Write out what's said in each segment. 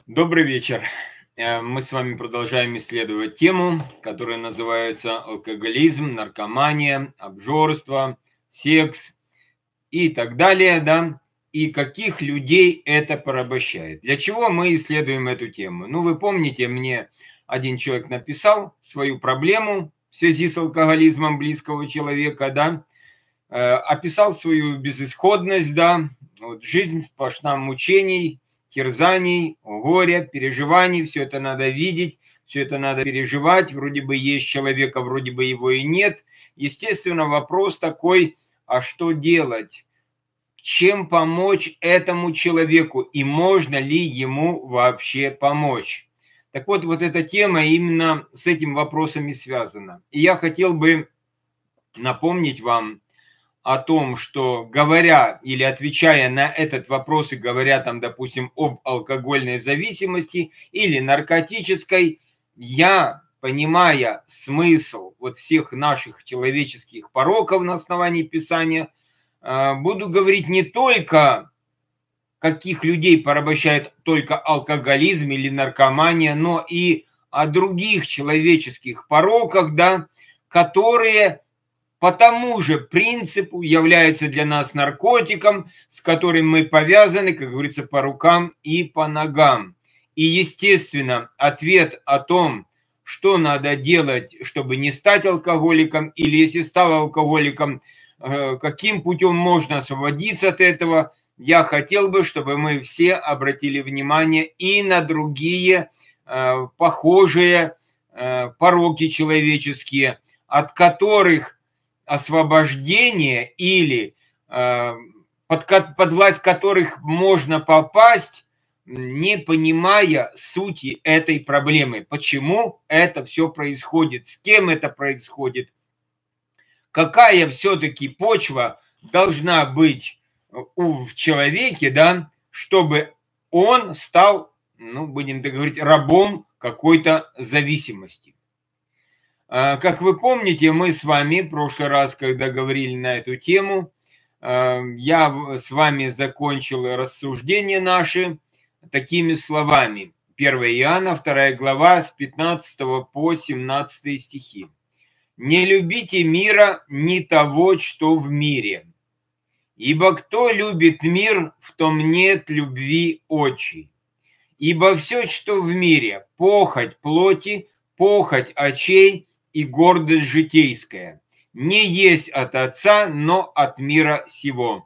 Добрый вечер. Мы с вами продолжаем исследовать тему, которая называется алкоголизм, наркомания, обжорство, секс и так далее, да, и каких людей это порабощает. Для чего мы исследуем эту тему? Ну, вы помните, мне один человек написал свою проблему в связи с алкоголизмом близкого человека, да, описал свою безысходность, да, вот жизнь сплошна мучений, терзаний, горя, переживаний, все это надо видеть, все это надо переживать, вроде бы есть человека, вроде бы его и нет. Естественно, вопрос такой, а что делать? Чем помочь этому человеку и можно ли ему вообще помочь? Так вот, вот эта тема именно с этим вопросом и связана. И я хотел бы напомнить вам о том, что говоря или отвечая на этот вопрос и говоря там, допустим, об алкогольной зависимости или наркотической, я, понимая смысл вот всех наших человеческих пороков на основании Писания, буду говорить не только, каких людей порабощает только алкоголизм или наркомания, но и о других человеческих пороках, да, которые по тому же принципу является для нас наркотиком, с которым мы повязаны, как говорится, по рукам и по ногам. И, естественно, ответ о том, что надо делать, чтобы не стать алкоголиком, или если стал алкоголиком, каким путем можно освободиться от этого, я хотел бы, чтобы мы все обратили внимание и на другие похожие пороки человеческие, от которых освобождение или под власть которых можно попасть, не понимая сути этой проблемы. Почему это все происходит, с кем это происходит, какая все-таки почва должна быть в человеке, да, чтобы он стал, ну, будем так говорить, рабом какой-то зависимости. Как вы помните, мы с вами в прошлый раз, когда говорили на эту тему, я с вами закончил рассуждения наши такими словами. 1 Иоанна, 2 глава, с 15 по 17 стихи. «Не любите мира, ни того, что в мире. Ибо кто любит мир, в том нет любви отчей. Ибо все, что в мире, похоть плоти, похоть очей и гордость житейская, не есть от Отца, но от мира сего.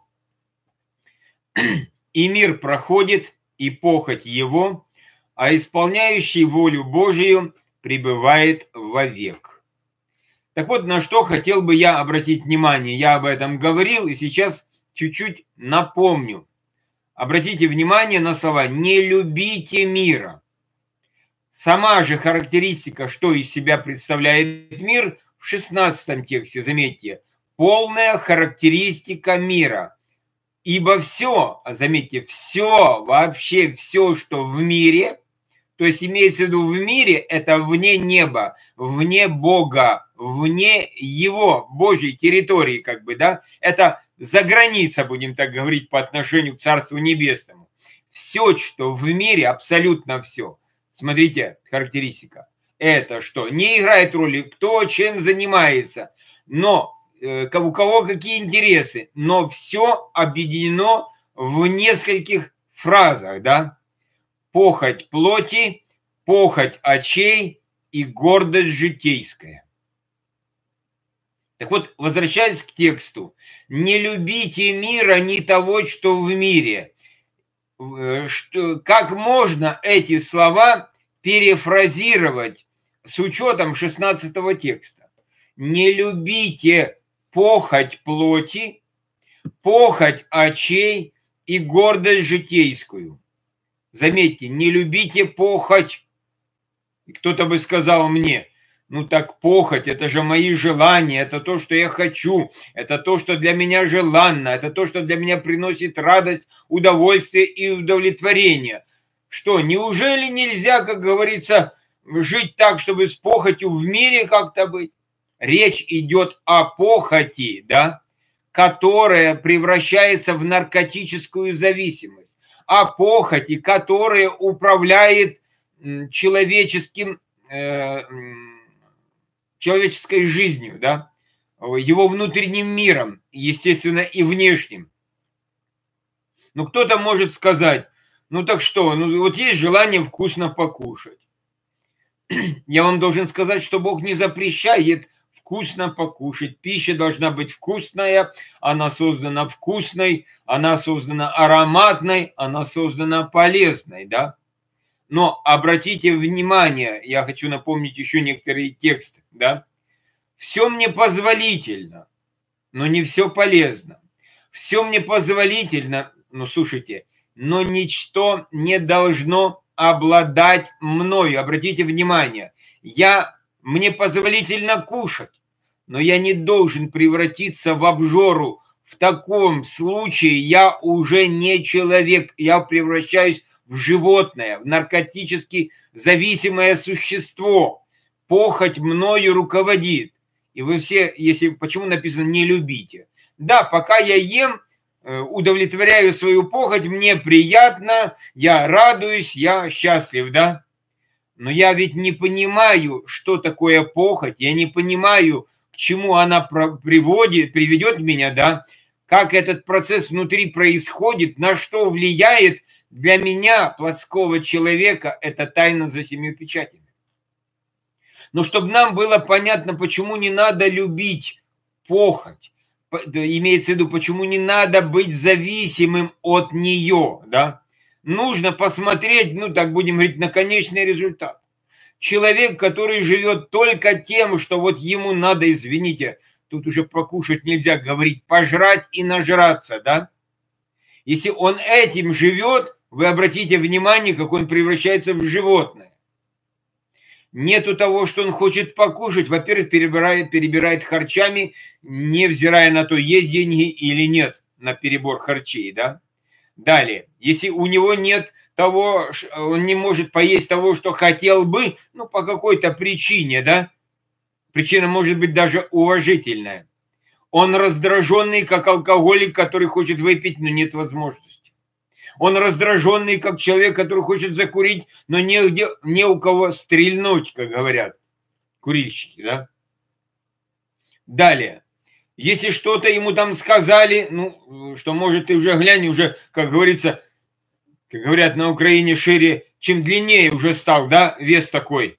И мир проходит, и похоть его, а исполняющий волю Божию пребывает вовек». Так вот, на что хотел бы я обратить внимание. Я об этом говорил, и сейчас чуть-чуть напомню. Обратите внимание на слова «не любите мира». Сама же характеристика, что из себя представляет мир, в 16 тексте, заметьте, полная характеристика мира. Ибо все, заметьте, все, вообще все, что в мире, то есть имеется в виду в мире, это вне неба, вне Бога, вне Его, Божьей территории, как бы, да, это за граница, будем так говорить, по отношению к Царству Небесному. Все, что в мире, абсолютно все. Смотрите, характеристика. Это что? Не играет роли, кто чем занимается, но у кого какие интересы, но все объединено в нескольких фразах, да? Похоть плоти, похоть очей и гордость житейская. Так вот, возвращаясь к тексту. Не любите мира, ни того, что в мире. Как можно эти слова перефразировать с учетом 16 текста? Не любите похоть плоти, похоть очей и гордость житейскую. Заметьте, не любите похоть. И кто-то бы сказал мне, ну так похоть, это же мои желания, это то, что я хочу, это то, что для меня желанно, это то, что для меня приносит радость, удовольствие и удовлетворение. Что, неужели нельзя, как говорится, жить так, чтобы с похотью в мире как-то быть? Речь идет о похоти, да, которая превращается в наркотическую зависимость. о похоти, которая управляет человеческой жизнью, да, его внутренним миром, естественно, и внешним. Ну, кто-то может сказать, ну так что, ну вот есть желание вкусно покушать. Я вам должен сказать, что Бог не запрещает вкусно покушать. Пища должна быть вкусная, она создана вкусной, она создана ароматной, она создана полезной, да. Но обратите внимание, я хочу напомнить еще некоторые тексты, да. Все мне позволительно, но не все полезно. Все мне позволительно, ну слушайте, но ничто не должно обладать мною. Обратите внимание, мне позволительно кушать, но я не должен превратиться в обжору. В таком случае я уже не человек, я превращаюсь в животное, в наркотически зависимое существо. Похоть мною руководит. И вы все, почему написано «не любите»? Да, пока я ем, удовлетворяю свою похоть, мне приятно, я радуюсь, я счастлив, да? Но я ведь не понимаю, что такое похоть, я не понимаю, к чему она приведет меня, да? Как этот процесс внутри происходит, на что влияет для меня, плотского человека, это тайна за 7 печатями. Но чтобы нам было понятно, почему не надо любить похоть, имеется в виду, почему не надо быть зависимым от нее, да? Нужно посмотреть, ну так будем говорить, на конечный результат. Человек, который живет только тем, что вот ему надо, извините, тут уже покушать нельзя говорить, пожрать и нажраться, да? Если он этим живет, вы обратите внимание, как он превращается в животное. Нету того, что он хочет покушать. Во-первых, перебирает харчами, невзирая на то, есть деньги или нет на перебор харчей, да? Далее, если у него нет того, он не может поесть того, что хотел бы, ну, по какой-то причине, да? Причина может быть даже уважительная. Он раздраженный, как алкоголик, который хочет выпить, но нет возможности. Он раздраженный, как человек, который хочет закурить, но не у кого стрельнуть, как говорят курильщики, да? Далее. Если что-то ему там сказали, ну, что может ты уже глянь, уже, как говорится, как говорят на Украине, шире, чем длиннее уже стал, да, вес такой.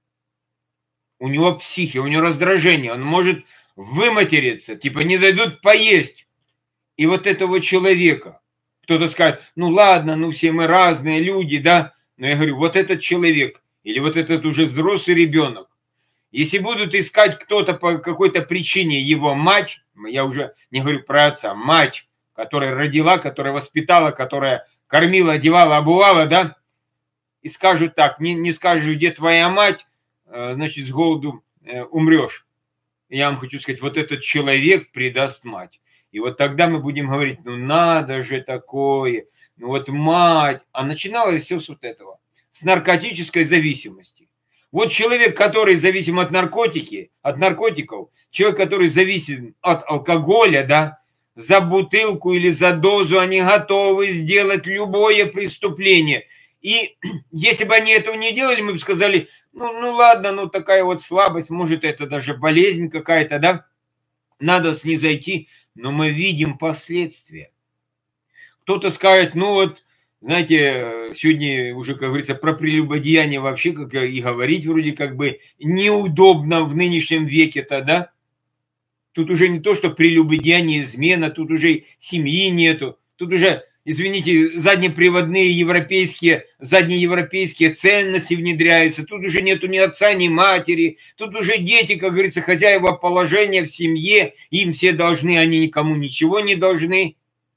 У него психия, у него раздражение, он может выматериться, типа не дадут поесть. И вот этого человека, кто-то скажет, ну ладно, ну все мы разные люди, да, но я говорю, вот этот человек или вот этот уже взрослый ребенок, если будут искать кто-то по какой-то причине его мать, я уже не говорю про отца, мать, которая родила, которая воспитала, которая кормила, одевала, обувала, да, и скажут так, не скажешь, где твоя мать, значит, с голоду умрешь. Я вам хочу сказать, вот этот человек предаст мать. И вот тогда мы будем говорить, ну надо же такое, ну вот мать. А начиналось все с вот этого, с наркотической зависимости. Вот человек, который зависим от наркотиков, человек, который зависим от алкоголя, да, за бутылку или за дозу они готовы сделать любое преступление. И если бы они этого не делали, мы бы сказали, ну ладно, ну такая вот слабость, может это даже болезнь какая-то, да, надо снизойти, но мы видим последствия. Кто-то скажет, ну вот, знаете, сегодня уже, как говорится, про прелюбодеяние вообще как и говорить вроде как бы неудобно в нынешнем веке-то, да? Тут уже не то, что прелюбодеяние, измена, тут уже семьи нету, тут уже, извините, заднеприводные заднеевропейские ценности внедряются, тут уже нету ни отца, ни матери, тут уже дети, как говорится, хозяева положения в семье, им все должны, они никому ничего не должны.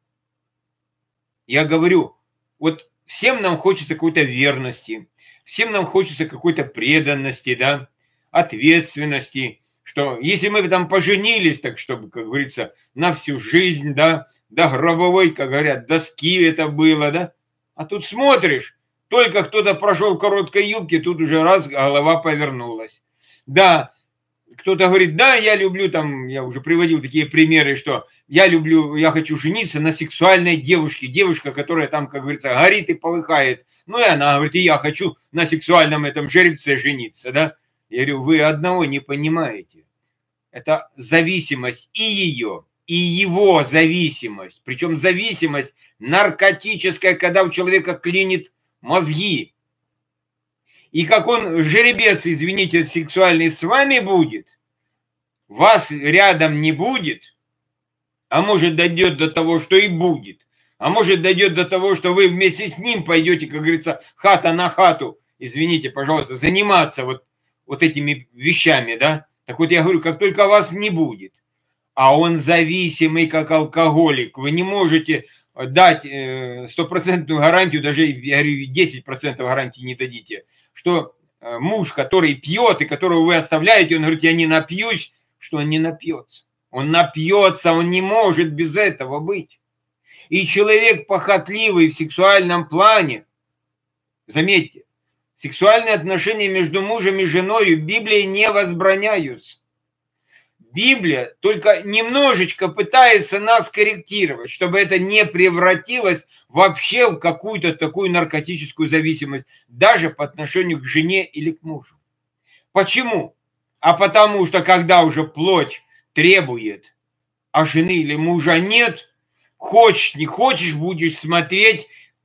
Я говорю, вот всем нам хочется какой-то верности, всем нам хочется какой-то преданности, да, ответственности, что если мы там поженились, так чтобы, как говорится, на всю жизнь, да, до гробовой, как говорят, доски это было, да, а тут смотришь, только кто-то прошел в короткой юбке, тут уже раз голова повернулась. Да, кто-то говорит, да, я люблю, там, я уже приводил такие примеры, что я хочу жениться на сексуальной девушке, девушка, которая там, как говорится, горит и полыхает. Ну и она говорит, и я хочу на сексуальном этом жеребце жениться, да. Я говорю, вы одного не понимаете. Это зависимость и ее, и его зависимость. Причем зависимость наркотическая, когда у человека клинит мозги. И как он жеребец, извините, сексуальный с вами будет, вас рядом не будет, а может дойдет до того, что и будет, а может дойдет до того, что вы вместе с ним пойдете, как говорится, хата на хату, извините, пожалуйста, заниматься вот этими вещами, да. Так вот я говорю, как только вас не будет, а он зависимый, как алкоголик, вы не можете дать стопроцентную гарантию, даже, я говорю, 10% гарантии не дадите, что муж, который пьет и которого вы оставляете, он говорит, я не напьюсь, что он не напьется. Он напьется, он не может без этого быть. И человек похотливый в сексуальном плане, заметьте, сексуальные отношения между мужем и женой в Библии не возбраняются. Библия только немножечко пытается нас корректировать, чтобы это не превратилось вообще в какую-то такую наркотическую зависимость, даже по отношению к жене или к мужу. Почему? А потому что когда уже плоть требует, а жены или мужа нет, хочешь, не хочешь, будешь смотреть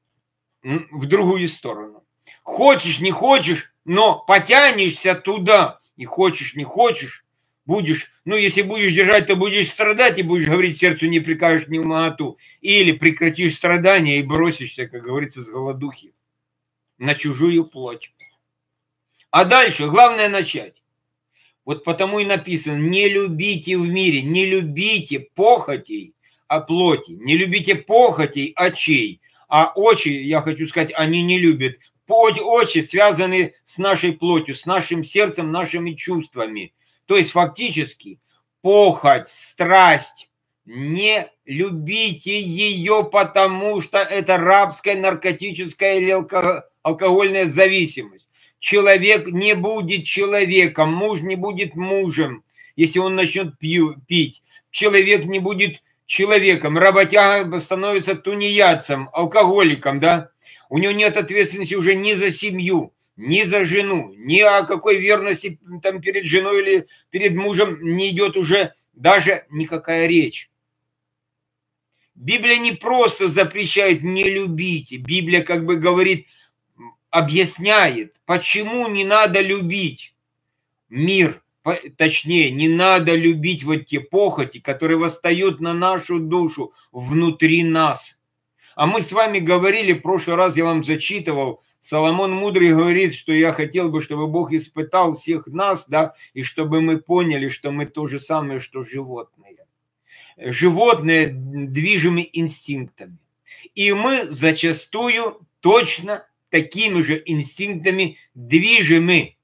в другую сторону. Хочешь, не хочешь, но потянешься туда. И хочешь, не хочешь, будешь, ну, если будешь держать, то будешь страдать и будешь говорить, сердцу не прикажешь ни в моготу. Или прекратишь страдания и бросишься, как говорится, с голодухи на чужую плоть. А дальше, главное начать. Вот потому и написано, не любите в мире, не любите похотей о плоти, не любите похотей очей. А очи, я хочу сказать, они не любят. Очи связаны с нашей плотью, с нашим сердцем, нашими чувствами. То есть фактически похоть, страсть, не любите ее, потому что это рабская, наркотическая или алкогольная зависимость. Человек не будет человеком, муж не будет мужем, если он начнет пить. Человек не будет человеком, работяга становится тунеядцем, алкоголиком, да? У него нет ответственности уже ни за семью, ни за жену, ни о какой верности там перед женой или перед мужем не идет уже даже никакая речь. Библия не просто запрещает не любите, Библия как бы говорит, объясняет, почему не надо любить мир, точнее, не надо любить вот те похоти, которые восстают на нашу душу внутри нас. А мы с вами говорили, в прошлый раз я вам зачитывал, Соломон Мудрый говорит, что я хотел бы, чтобы Бог испытал всех нас, да, и чтобы мы поняли, что мы то же самое, что животные. Животные движимы инстинктами. И мы зачастую точно такими же инстинктами движимы.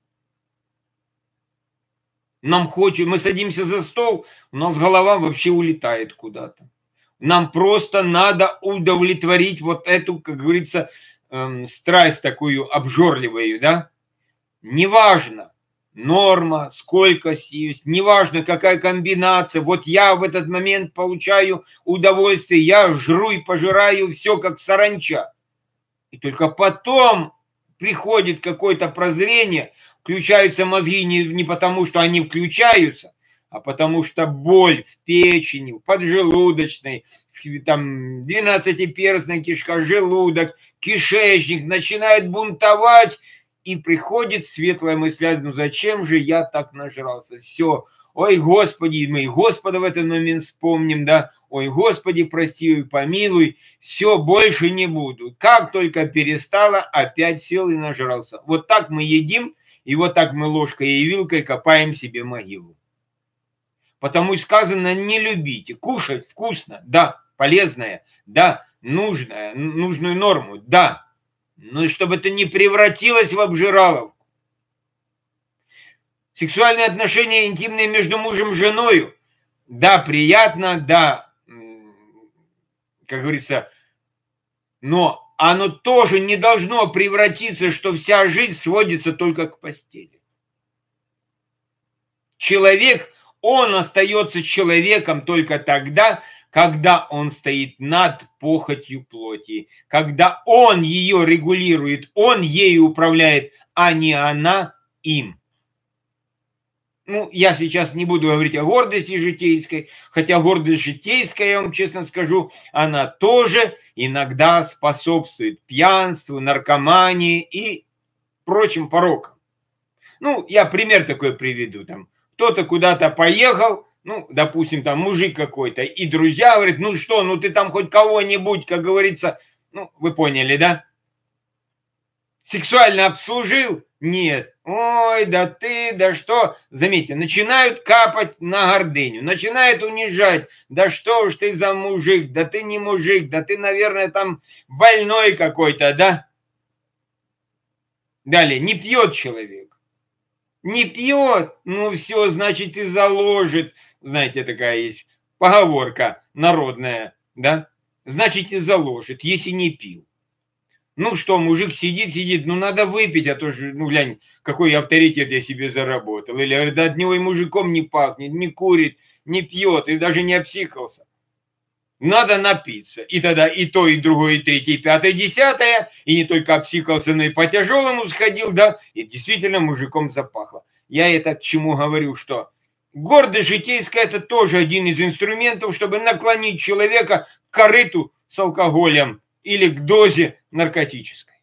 Мы садимся за стол, у нас голова вообще улетает куда-то. Нам просто надо удовлетворить вот эту, как говорится, страсть такую обжорливую, да? Неважно, норма, сколько съесть, неважно, какая комбинация. Вот я в этот момент получаю удовольствие, я жру и пожираю все как саранча. И только потом приходит какое-то прозрение, включаются мозги не потому, что они включаются, а потому что боль в печени, в поджелудочной, там 12-перстная кишка, желудок, кишечник начинает бунтовать, и приходит светлая мысль, ну зачем же я так нажрался? Все, ой, Господи, мы Господа в этот момент вспомним, да, ой, Господи, прости и помилуй, все, больше не буду. Как только перестала, опять сел и нажрался. Вот так мы едим, и вот так мы ложкой и вилкой копаем себе могилу. Потому и сказано, не любите. Кушать вкусно, да, полезное, да, нужную норму, да. Но и чтобы это не превратилось в обжираловку. Сексуальные отношения интимные между мужем и женой, да, приятно, да, как говорится, но оно тоже не должно превратиться, что вся жизнь сводится только к постели. Человек, он остается человеком только тогда, когда он стоит над похотью плоти, когда он ее регулирует, он ею управляет, а не она им. Ну, я сейчас не буду говорить о гордости житейской, хотя гордость житейская, я вам честно скажу, она тоже иногда способствует пьянству, наркомании и прочим порокам. Ну, я пример такой приведу. Там кто-то куда-то поехал, ну, допустим, там мужик какой-то, и друзья говорят, ну что, ну ты там хоть кого-нибудь, как говорится, ну, вы поняли, да? Сексуально обслужил? Нет. Ой, да ты, да что? Заметьте, начинают капать на гордыню, начинают унижать. Да что уж ты за мужик, да ты не мужик, да ты, наверное, там больной какой-то, да? Далее, не пьет человек. Не пьет, ну все, значит, и заложит. Знаете, такая есть поговорка народная, да? Значит, и заложит, если не пил. Ну что, мужик сидит, ну надо выпить, а то же, ну глянь, какой авторитет я себе заработал. Или говорит, да от него и мужиком не пахнет, не курит, не пьет, и даже не обсикался. Надо напиться. И тогда и то, и другое, и третье, и пятое, и десятое, и не только обсикался, но и по тяжелому сходил, да, и действительно мужиком запахло. Я это к чему говорю, что гордость житейская – это тоже один из инструментов, чтобы наклонить человека к корыту с алкоголем или к дозе наркотической.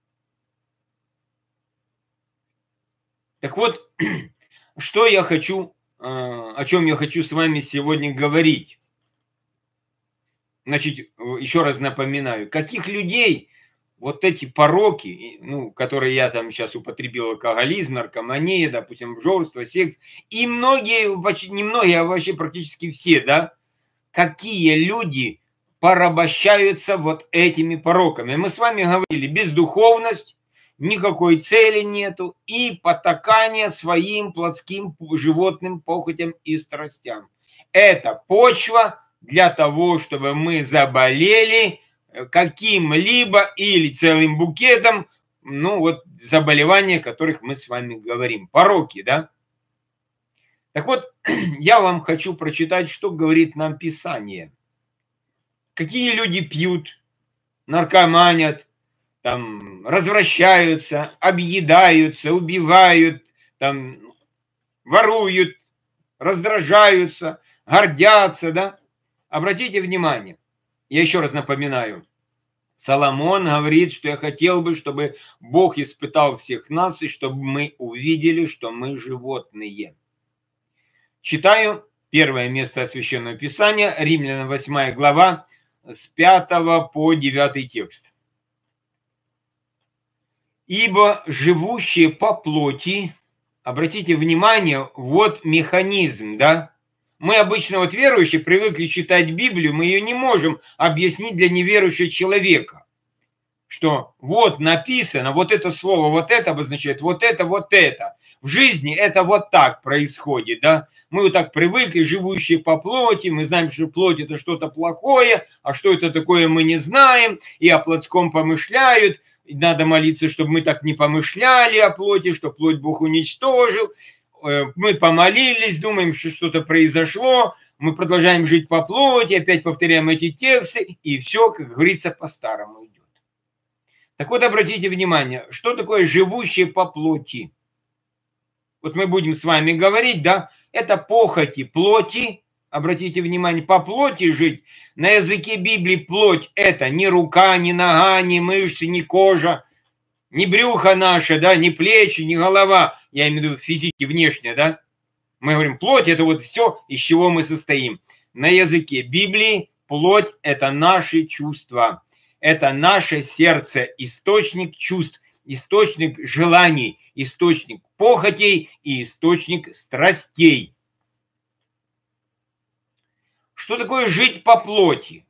Так вот, что я хочу, о чем я хочу с вами сегодня говорить. Значит, еще раз напоминаю, каких людей вот эти пороки, ну, которые я там сейчас употребил, алкоголизм, наркомания, допустим, обжорство, секс, и многие, не многие, а вообще практически все, да, какие люди порабощаются вот этими пороками. Мы с вами говорили, бездуховность, никакой цели нету и потакание своим плотским животным похотям и страстям. Это почва для того, чтобы мы заболели каким-либо или целым букетом, ну вот, заболеваний, о которых мы с вами говорим. Пороки, да? Так вот, я вам хочу прочитать, что говорит нам Писание. Какие люди пьют, наркоманят, там, развращаются, объедаются, убивают, там, воруют, раздражаются, гордятся, да? Обратите внимание, я еще раз напоминаю, Соломон говорит, что я хотел бы, чтобы Бог испытал всех нас, и чтобы мы увидели, что мы животные. Читаю первое место Священного Писания, Римлянам 8 глава, с 5 по 9 текст. «Ибо живущие по плоти», обратите внимание, вот механизм, да? Мы обычно, вот верующие, привыкли читать Библию, мы ее не можем объяснить для неверующего человека. Что вот написано, вот это слово, вот это обозначает, вот это, вот это. В жизни это вот так происходит, да? Мы вот так привыкли, живущие по плоти, мы знаем, что плоть это что-то плохое, а что это такое мы не знаем, и о плотском помышляют, и надо молиться, чтобы мы так не помышляли о плоти, что плоть Бог уничтожил. Мы помолились, думаем, что что-то произошло, мы продолжаем жить по плоти, опять повторяем эти тексты, и все, как говорится, по-старому идет. Так вот, обратите внимание, что такое живущие по плоти? Вот мы будем с вами говорить, да, это похоти плоти, обратите внимание, по плоти жить. На языке Библии плоть это не рука, не нога, не мышцы, не кожа, не брюхо наше, да, не плечи, не голова, я имею в виду физически, внешне, да. Мы говорим, плоть это вот все, из чего мы состоим. На языке Библии плоть это наши чувства, это наше сердце, источник чувств, источник желаний, источник похотей и источник страстей. Что такое жить по плоти?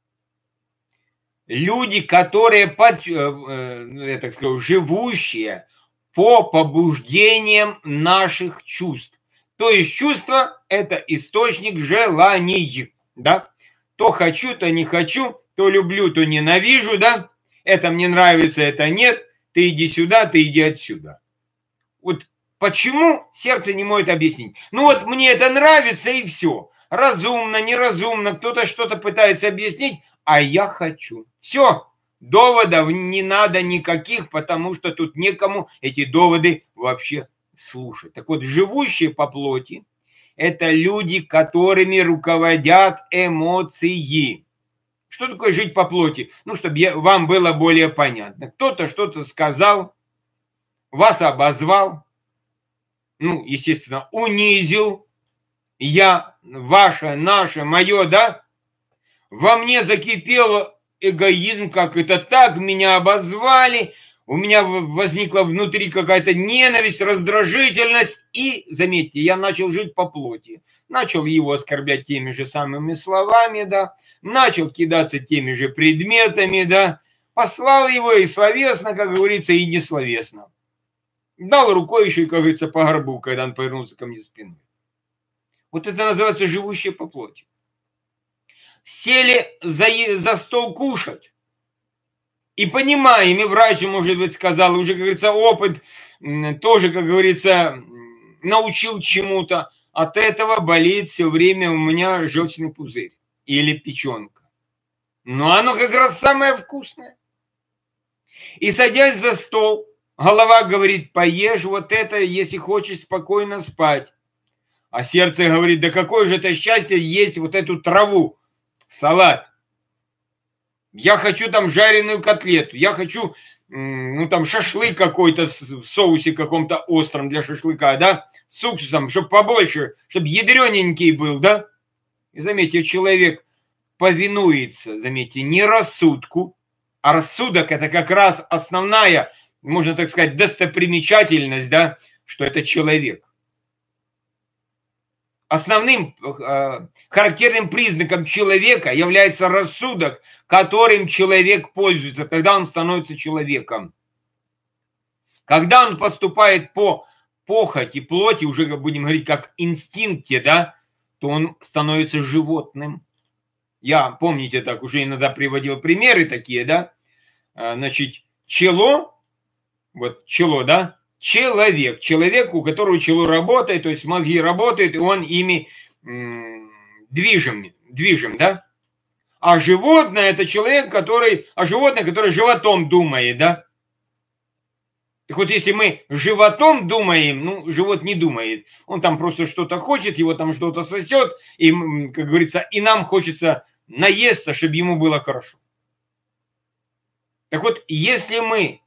Люди, которые, я так скажу, живущие по побуждениям наших чувств. То есть чувство – это источник желаний, да? То хочу, то не хочу, то люблю, то ненавижу, да? Это мне нравится, это нет. Ты иди сюда, ты иди отсюда. Вот Почему сердце не может объяснить? Ну вот мне это нравится и все. Разумно, неразумно, кто-то что-то пытается объяснить, а я хочу. Все, доводов не надо никаких, потому что тут некому эти доводы вообще слушать. Так вот, живущие по плоти – это люди, которыми руководят эмоции. Что такое жить по плоти? Ну, чтобы вам было более понятно. Кто-то что-то сказал, вас обозвал, ну, естественно, унизил. Я, ваше, наше, мое, да? Во мне закипел эгоизм, как это так, меня обозвали, у меня возникла внутри какая-то ненависть, раздражительность, и, заметьте, я начал жить по плоти. Начал его оскорблять теми же самыми словами, да, начал кидаться теми же предметами, да, послал его и словесно, как говорится, и несловесно. Дал рукой еще, как говорится, по горбу, когда он повернулся ко мне спиной. Вот это называется живущие по плоти. Сели за стол кушать. И понимаем, и врач, может быть, сказал, уже, как говорится, опыт тоже, как говорится, научил чему-то. От этого болит все время у меня желчный пузырь или печенка. Но оно как раз самое вкусное. И садясь за стол, голова говорит, поешь вот это, если хочешь спокойно спать. А сердце говорит, да какое же это счастье есть вот эту траву, салат. Я хочу там жареную котлету, я хочу, ну там шашлык какой-то в соусе каком-то остром для шашлыка, да, с уксусом, чтобы побольше, чтобы ядрененький был, да. И заметьте, человек повинуется, заметьте, не рассудку, а рассудок это как раз основная, можно так сказать, достопримечательность, да, что это человек. Основным характерным признаком человека является рассудок, которым человек пользуется, тогда он становится человеком. Когда он поступает по похоти, плоти, уже будем говорить как инстинкте, да, то он становится животным. Я, помните, так уже иногда приводил примеры такие, да, значит, чело, вот чело, да, человек, у которого чело работает, то есть мозги работают, и он ими движим, да. А животное это человек, животное, которое животом думает, да. Так вот, если мы животом думаем, ну, живот не думает, он там просто что-то хочет, его там что-то сосет, и, как говорится, и нам хочется наесться, чтобы ему было хорошо. Так вот, если мы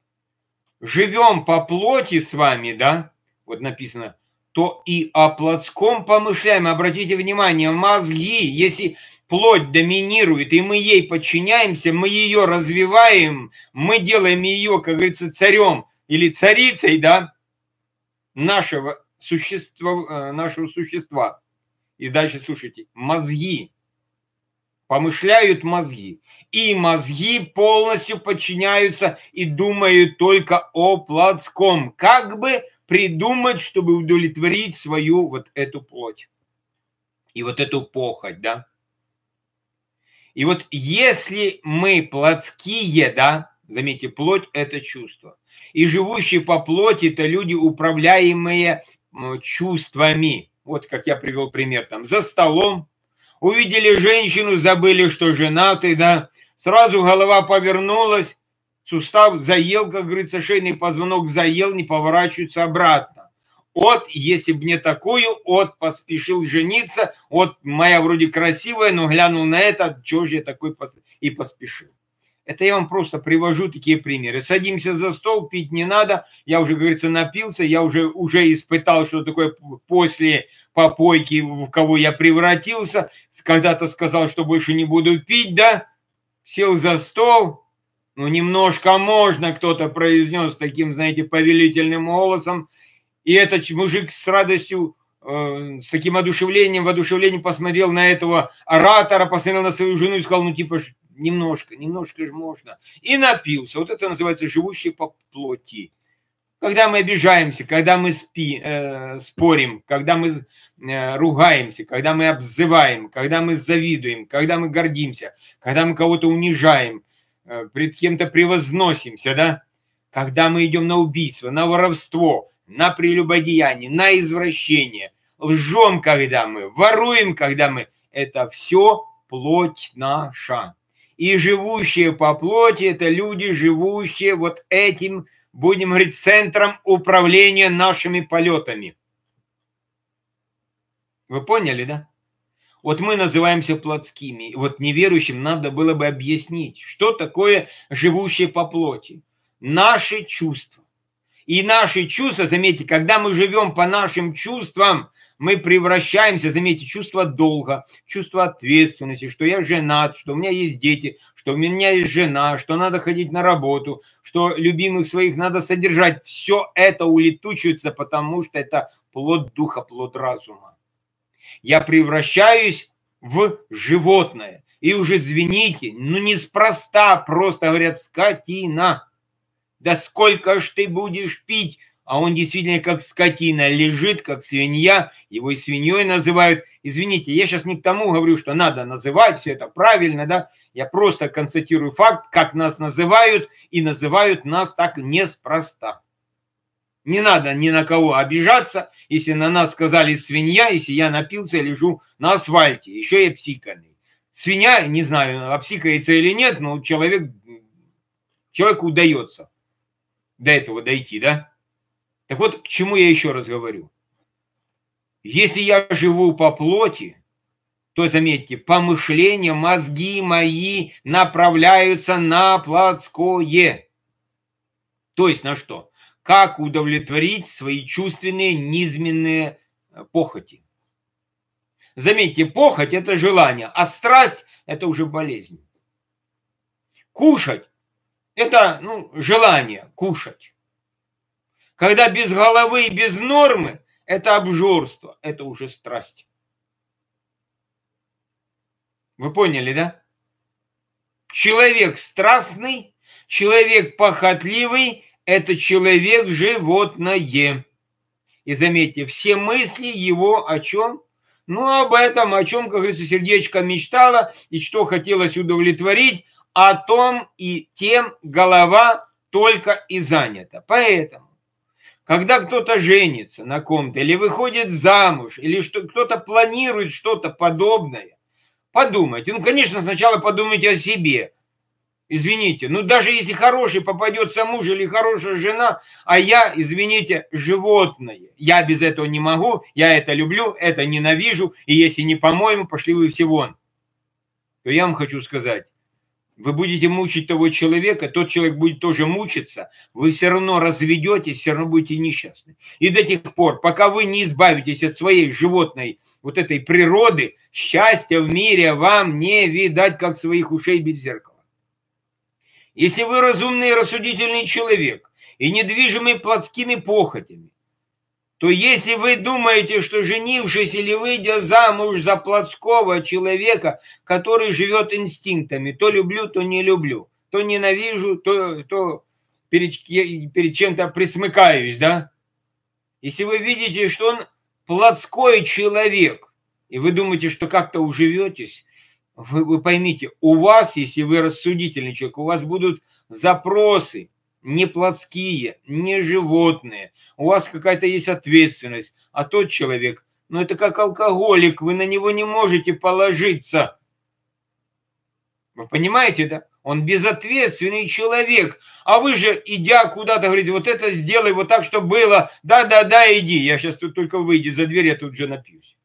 живем по плоти с вами, да, вот написано, то и о плотском помышляем. Обратите внимание, мозги, если плоть доминирует, и мы ей подчиняемся, мы ее развиваем, мы делаем ее, как говорится, царем или царицей, да, нашего существа. И дальше слушайте, мозги, помышляют мозги. И мозги полностью подчиняются и думают только о плотском. Как бы придумать, чтобы удовлетворить свою вот эту плоть. И вот эту похоть, да. И вот если мы плотские, да, заметьте, плоть – это чувство. И живущие по плоти – это люди, управляемые чувствами. Вот как я привел пример, там, за столом. Увидели женщину, забыли, что женаты, да. Сразу голова повернулась, сустав заел, как говорится, шейный позвонок заел, не поворачивается обратно. Вот, если бы не такую, вот поспешил жениться, вот моя вроде красивая, но глянул на это, чего же я такой и поспешил. Это я вам просто привожу такие примеры. Садимся за стол, пить не надо, я уже, как говорится, напился, я уже испытал, что такое после попойки, в кого я превратился, когда-то сказал, что больше не буду пить, да, сел за стол, ну, немножко можно, кто-то произнес таким, знаете, повелительным голосом, и этот мужик с радостью, с таким воодушевлением посмотрел на этого оратора, посмотрел на свою жену и сказал, ну, типа, немножко же можно. И напился. Вот это называется живущий по плоти. Когда мы обижаемся, когда мы спорим, когда мы ругаемся, когда мы обзываем, когда мы завидуем, когда мы гордимся, когда мы кого-то унижаем, пред кем-то превозносимся, да? Когда мы идем на убийство, на воровство, на прелюбодеяние, на извращение, лжем, когда мы, воруем, когда мы, это все плоть наша. И живущие по плоти, это люди, живущие вот этим, будем говорить, центром управления нашими полетами. Вы поняли, да? Вот мы называемся плотскими. И вот неверующим надо было бы объяснить, что такое живущие по плоти. Наши чувства. И наши чувства, заметьте, когда мы живем по нашим чувствам, мы превращаемся, заметьте, чувство долга, чувство ответственности, что я женат, что у меня есть дети, что у меня есть жена, что надо ходить на работу, что любимых своих надо содержать. Все это улетучивается, потому что это плод духа, плод разума. Я превращаюсь в животное. И уже, извините, ну неспроста просто говорят скотина. Да сколько ж ты будешь пить? А он действительно как скотина лежит, как свинья, его и свиньей называют. Извините, я сейчас не к тому говорю, что надо называть, все это правильно, да? Я просто констатирую факт, как нас называют, и называют нас так неспроста. Не надо ни на кого обижаться, если на нас сказали свинья, если я напился, лежу на асфальте, еще и обсиканный. Свинья, не знаю, обсикается или нет, но человеку удается до этого дойти, да? Так вот, к чему я еще раз говорю. Если я живу по плоти, то, заметьте, помышления, мозги мои направляются на плотское. То есть на что? Как удовлетворить свои чувственные низменные похоти. Заметьте, похоть – это желание, а страсть – это уже болезнь. Кушать – это желание кушать. Когда без головы и без нормы, это обжорство, это уже страсть. Вы поняли, да? Человек страстный, человек похотливый, это человек животное. И заметьте, все мысли его о чем? Об этом, о чем, как говорится, сердечко мечтало, и что хотелось удовлетворить, о том и тем голова только и занята. Поэтому, когда кто-то женится на ком-то, или выходит замуж, или кто-то планирует что-то подобное, подумайте. Конечно, сначала подумайте о себе. Извините, даже если хороший попадется муж или хорошая жена, а я, извините, животное. Я без этого не могу, я это люблю, это ненавижу, и если не по-моему, пошли вы все вон. То я вам хочу сказать, вы будете мучить того человека, тот человек будет тоже мучиться, вы все равно разведетесь, все равно будете несчастны. И до тех пор, пока вы не избавитесь от своей животной вот этой природы, счастья в мире вам не видать, как своих ушей без зеркала. Если вы разумный и рассудительный человек и недвижимый плотскими похотями, то если вы думаете, что женившись или выйдя замуж за плотского человека, который живет инстинктами, то люблю, то не люблю, то ненавижу, то перед чем-то присмыкаюсь, да? Если вы видите, что он плотской человек, и вы думаете, что как-то уживетесь, вы поймите, у вас, если вы рассудительный человек, у вас будут запросы не плотские, не животные. У вас какая-то есть ответственность. А тот человек, это как алкоголик, вы на него не можете положиться. Вы понимаете, да? Он безответственный человек. А вы же, идя куда-то, говорите, вот это сделай, вот так, чтобы было. Да, иди. Я сейчас тут только выйду за дверь, я тут же напьюсь.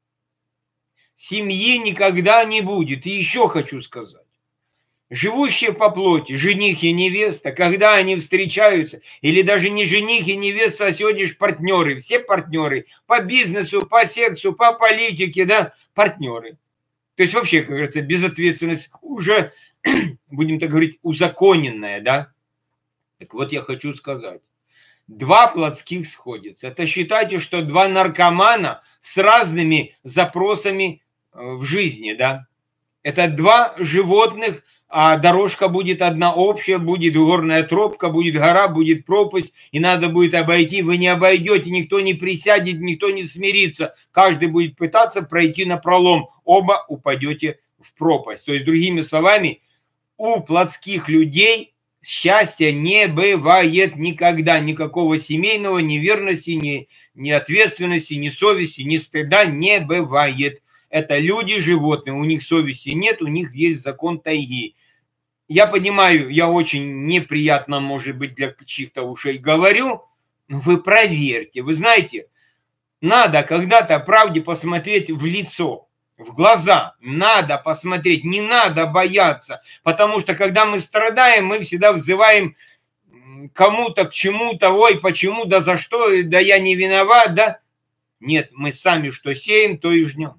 Семьи никогда не будет. И еще хочу сказать. Живущие по плоти, жених и невеста, когда они встречаются, или даже не жених и невеста, а сегодня же партнеры, все партнеры по бизнесу, по сексу, по политике, да, партнеры. То есть вообще, как говорится, безответственность уже, будем так говорить, узаконенная, да. Так вот я хочу сказать, два плотских сходятся. Это считайте, что два наркомана с разными запросами в жизни, да. Это два животных, а дорожка будет одна общая, будет горная тропка, будет гора, будет пропасть, и надо будет обойти. Вы не обойдете, никто не присядет, никто не смирится. Каждый будет пытаться пройти напролом. Оба упадете в пропасть. То есть, другими словами, у плотских людей Счастья не бывает никогда, никакого семейного, ни верности, ни ответственности, ни совести, ни стыда не бывает. Это люди, животные, у них совести нет, у них есть закон тайги. Я понимаю, я очень неприятно, может быть, для чьих-то ушей говорю, но вы проверьте. Вы знаете, надо когда-то правде посмотреть в лицо, в глаза. Надо посмотреть, не надо бояться. Потому что когда мы страдаем, мы всегда взываем кому-то, к чему-то, ой, почему, да за что, да я не виноват, да. Нет, мы сами что сеем, то и жнем.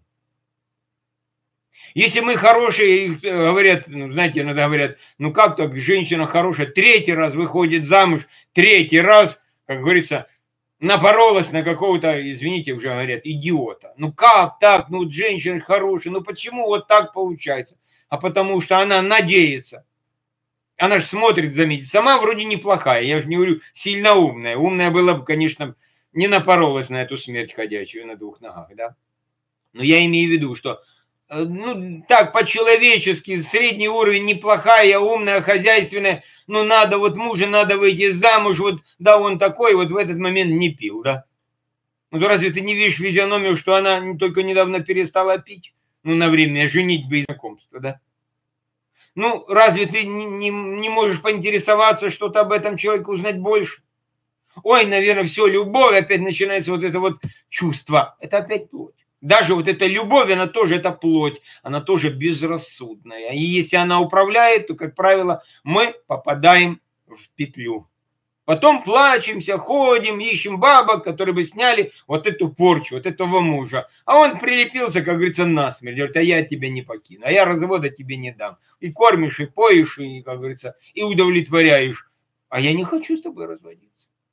Если мы хорошие, говорят, знаете, иногда говорят, ну как так, женщина хорошая, третий раз выходит замуж, третий раз, как говорится, напоролась на какого-то, извините, уже говорят, идиота. Ну как так, ну женщина хорошая, ну почему вот так получается? А потому что она надеется. Она же смотрит, заметит, сама вроде неплохая, я же не говорю, сильно умная. Умная была бы, конечно, не напоролась на эту смерть ходячую на двух ногах, да. Но я имею в виду, что ну, так, по-человечески, средний уровень, неплохая, умная, хозяйственная, ну, надо, вот мужа надо выйти замуж, вот, да, он такой, вот в этот момент не пил, да. Ну, то разве ты не видишь физиономию, что она только недавно перестала пить? Ну, на время женитьбы и знакомства, да. Ну, разве ты не можешь поинтересоваться, что-то об этом человеке узнать больше? Ой, наверное, все, любовь, опять начинается вот это вот чувство. Это опять плоть. Даже вот эта любовь, она тоже, это плоть, она тоже безрассудная. И если она управляет, то, как правило, мы попадаем в петлю. Потом плачемся, ходим, ищем бабок, которые бы сняли вот эту порчу, вот этого мужа. А он прилепился, как говорится, насмерть. Говорит, а я тебя не покину, а я развода тебе не дам. И кормишь, и поешь, и, как говорится, и удовлетворяешь. А я не хочу с тобой разводиться.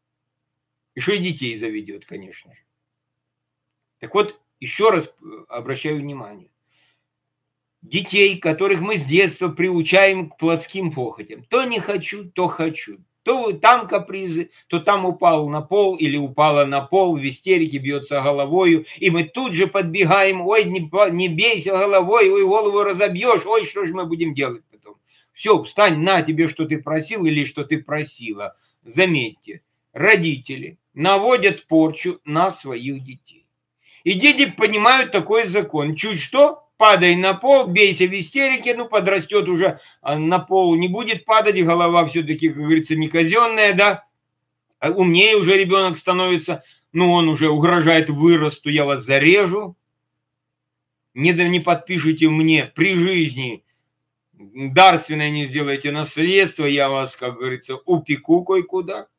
Еще и детей заведет, конечно же. Так вот, еще раз обращаю внимание. Детей, которых мы с детства приучаем к плотским похотям. То не хочу, то хочу. То там капризы, то там упал на пол или упала на пол, в истерике бьется головою. И мы тут же подбегаем, ой, не бейся головой, ой, голову разобьешь, ой, что же мы будем делать потом? Все, встань, на тебе, что ты просил или что ты просила. Заметьте, родители наводят порчу на своих детей. И дети понимают такой закон. Чуть что, падай на пол, бейся в истерике, ну, подрастет уже на пол, не будет падать, голова все-таки, как говорится, не казенная, да. Умнее уже ребенок становится, ну, он уже угрожает вырасту, я вас зарежу. Не подпишите мне при жизни, дарственное не сделаете наследство, я вас, как говорится, упеку кое-куда.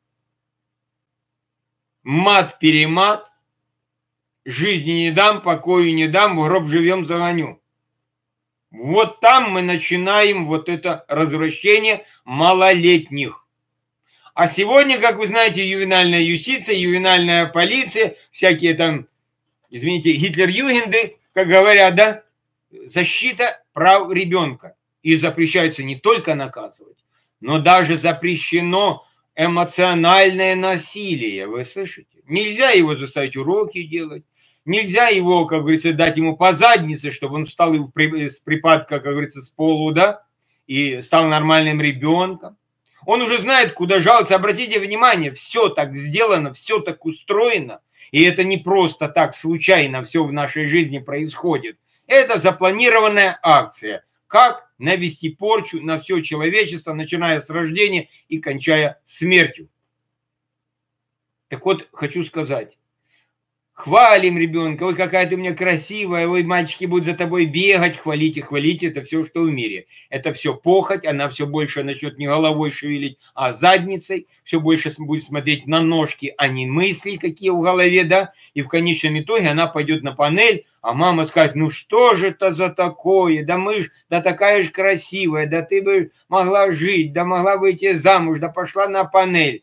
Мат-перемат. Жизни не дам, покою не дам, в гроб живем загоню. Вот там мы начинаем вот это развращение малолетних. А сегодня, как вы знаете, ювенальная юстиция, ювенальная полиция, всякие там, извините, Гитлер-югенды, как говорят, да, защита прав ребенка. И запрещается не только наказывать, но даже запрещено эмоциональное насилие, вы слышите? Нельзя его заставить уроки делать, нельзя его, как говорится, дать ему по заднице, чтобы он встал с припадка, как говорится, с полу, да, и стал нормальным ребенком. Он уже знает, куда жаловаться. Обратите внимание, все так сделано, все так устроено. И это не просто так случайно все в нашей жизни происходит. Это запланированная акция. Как навести порчу на все человечество, начиная с рождения и кончая смертью. Так вот, хочу сказать. Хвалим ребенка, ой, какая ты у меня красивая, ой, мальчики будут за тобой бегать, хвалите, хвалите, это все, что в мире. Это все похоть, она все больше начнет не головой шевелить, а задницей, все больше будет смотреть на ножки, а не мысли, какие в голове, да, и в конечном итоге она пойдет на панель, а мама скажет, ну что же это за такое, да мы ж, да такая же красивая, да ты бы могла жить, да могла выйти замуж, да пошла на панель.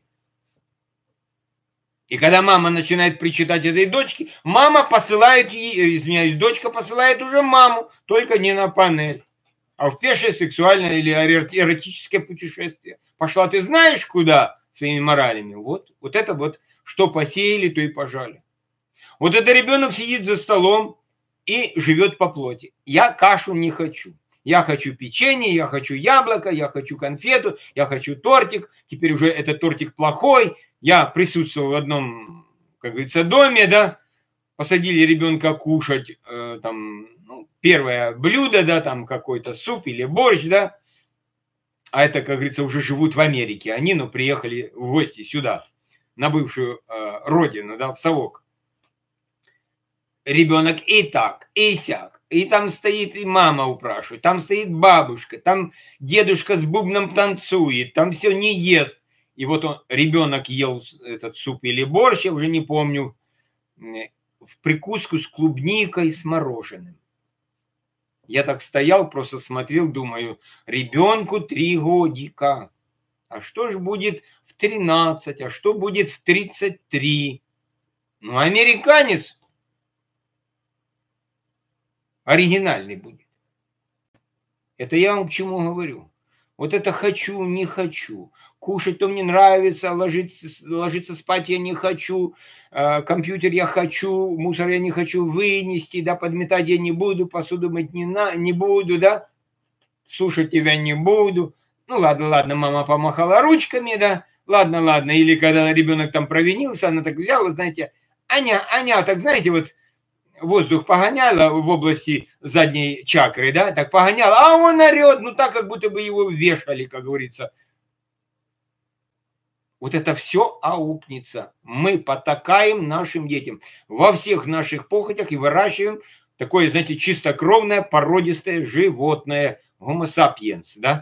И когда мама начинает причитать этой дочке, мама посылает, извиняюсь, дочка посылает уже маму, только не на панель, а в пешее сексуальное или эротическое путешествие. Пошла ты знаешь куда своими моралями? Вот это вот, что посеяли, то и пожали. Вот это ребенок сидит за столом и живет по плоти. Я кашу не хочу. Я хочу печенье, я хочу яблоко, я хочу конфету, я хочу тортик. Теперь уже этот тортик плохой. Я присутствовал в одном, как говорится, доме, да, посадили ребенка кушать, там, ну, первое блюдо, да, там какой-то суп или борщ, да, а это, как говорится, уже живут в Америке. Они, ну, приехали в гости сюда, на бывшую родину, да, в совок. Ребенок и так, и сяк. И там стоит и мама упрашивает, там стоит бабушка, там дедушка с бубном танцует, там все не ест. И вот он, ребенок ел этот суп или борщ, я уже не помню, в прикуску с клубникой, с мороженым. Я так стоял, просто смотрел, думаю, ребенку 3 годика. А что же будет в 13, а что будет в 33? Ну, американец оригинальный будет. Это я вам к чему говорю. Вот это хочу, не хочу. Кушать то мне нравится, ложиться спать я не хочу, компьютер я хочу, мусор я не хочу вынести, да, подметать я не буду, посуду мыть не буду, да, слушать тебя не буду. Ну ладно, ладно, мама помахала ручками, да, ладно, ладно. Или когда ребенок там провинился, она так взяла, знаете, Аня, так знаете, вот воздух погоняла в области задней чакры, да, так погоняла, а он орет, ну так, как будто бы его вешали, как говорится. Вот это все аукнется. Мы потакаем нашим детям во всех наших похотях и выращиваем такое, знаете, чистокровное, породистое животное, Homo sapiens, да.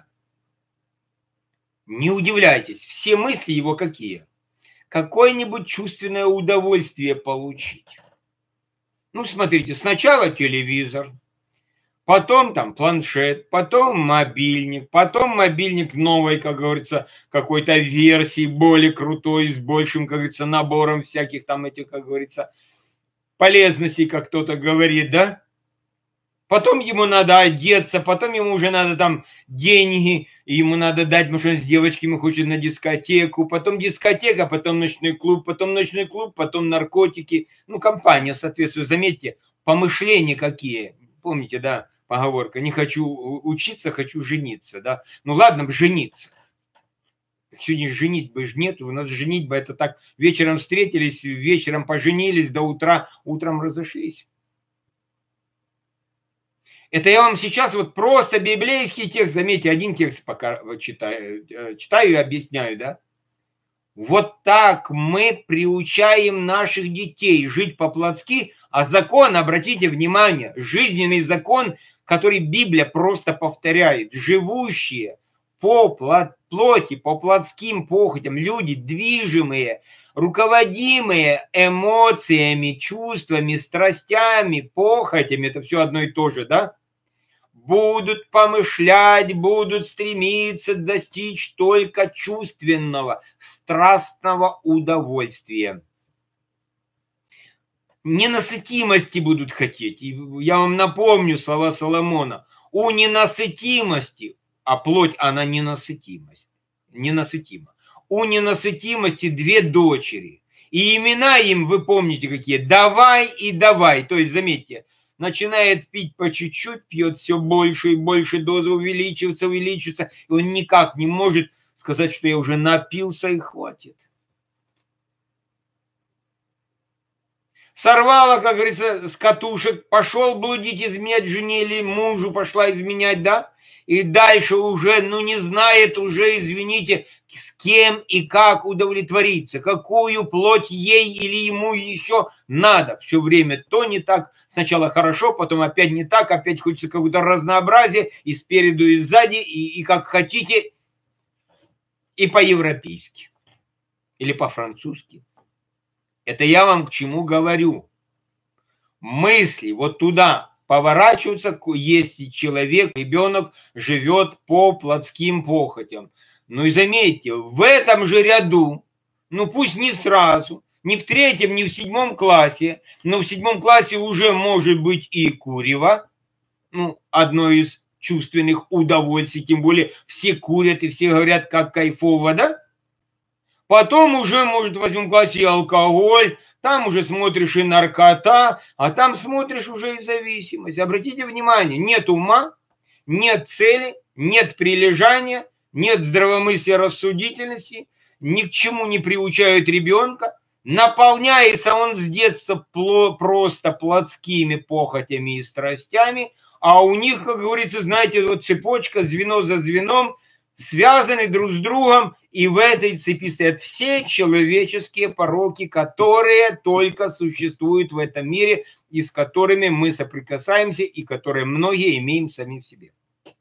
Не удивляйтесь, все мысли его какие? Какое-нибудь чувственное удовольствие получить. Ну, смотрите, сначала телевизор, потом там планшет, потом мобильник новой, как говорится, какой-то версии, более крутой, с большим, как говорится, набором всяких там этих, как говорится, полезностей, как кто-то говорит, да? Потом ему надо одеться, потом ему уже надо там деньги, ему надо дать, потому что он с девочками хочет на дискотеку, потом дискотека, потом ночной клуб, потом наркотики. Ну, компания соответствует. Заметьте, помышления какие. Помните, да, поговорка, не хочу учиться, хочу жениться, да. Ну, ладно бы жениться. Сегодня женитьбы же нет, у нас женитьба это так, вечером встретились, вечером поженились, до утра, утром разошлись. Это я вам сейчас вот просто библейский текст, заметьте, один текст пока читаю и объясняю, да. Вот так мы приучаем наших детей жить по-плотски, а закон, обратите внимание, жизненный закон, который Библия просто повторяет, живущие по плоти, по плотским похотям, люди движимые, руководимые эмоциями, чувствами, страстями, похотями, это все одно и то же, да, будут помышлять, будут стремиться достичь только чувственного, страстного удовольствия. Ненасытимости будут хотеть. И я вам напомню слова Соломона. У ненасытимости, а плоть, она ненасытима. У ненасытимости 2 дочери. И имена им, вы помните какие, давай и давай. То есть, заметьте, начинает пить по чуть-чуть, пьет все больше и больше, доза увеличивается, и он никак не может сказать, что я уже напился и хватит. Сорвала, как говорится, с катушек, пошел блудить, изменять жене или мужу, пошла изменять, да? И дальше уже, ну не знает уже, извините, с кем и как удовлетвориться, какую плоть ей или ему еще надо. Все время то не так, сначала хорошо, потом опять не так, опять хочется какое-то разнообразие и спереду, и сзади, и как хотите, и по-европейски, или по-французски. Это я вам к чему говорю. Мысли вот туда поворачиваются, если человек, ребенок живет по плотским похотям. Ну и заметьте, в этом же ряду, ну пусть не сразу, не в 3, не в 7 классе, но в 7 классе уже может быть и курево, ну, одно из чувственных удовольствий, тем более все курят и все говорят, как кайфово, да? Потом уже, может, в 8 классе и алкоголь, там уже смотришь и наркота, а там смотришь уже и зависимость. Обратите внимание, нет ума, нет цели, нет прилежания, нет здравомыслия, рассудительности, ни к чему не приучают ребенка, наполняется он с детства просто плотскими похотями и страстями, а у них, как говорится, знаете, вот цепочка, звено за звеном, связаны друг с другом, и в этой цепи стоят все человеческие пороки, которые только существуют в этом мире, и с которыми мы соприкасаемся, и которые многие имеем сами в себе.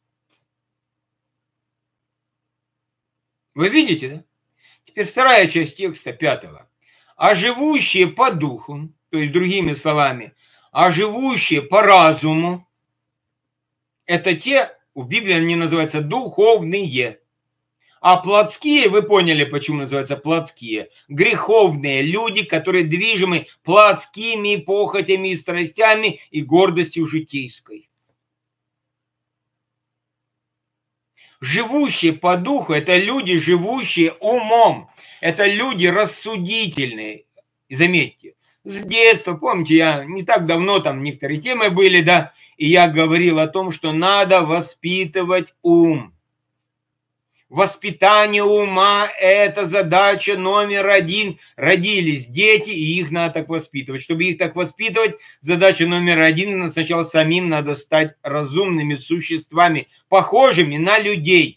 Вы видите, да? Теперь вторая часть текста 5. А живущие по духу, то есть другими словами, а живущие по разуму, это те, в Библии они называются духовные. А плотские, вы поняли, почему называются плотские, греховные люди, которые движимы плотскими похотями и страстями и гордостью житейской. Живущие по духу – это люди, живущие умом. Это люди рассудительные. И заметьте, с детства, помните, я не так давно, там некоторые темы были, да, и я говорил о том, что надо воспитывать ум. Воспитание ума – это задача номер 1. Родились дети, и их надо так воспитывать. Чтобы их так воспитывать, задача номер 1 – сначала самим надо стать разумными существами, похожими на людей.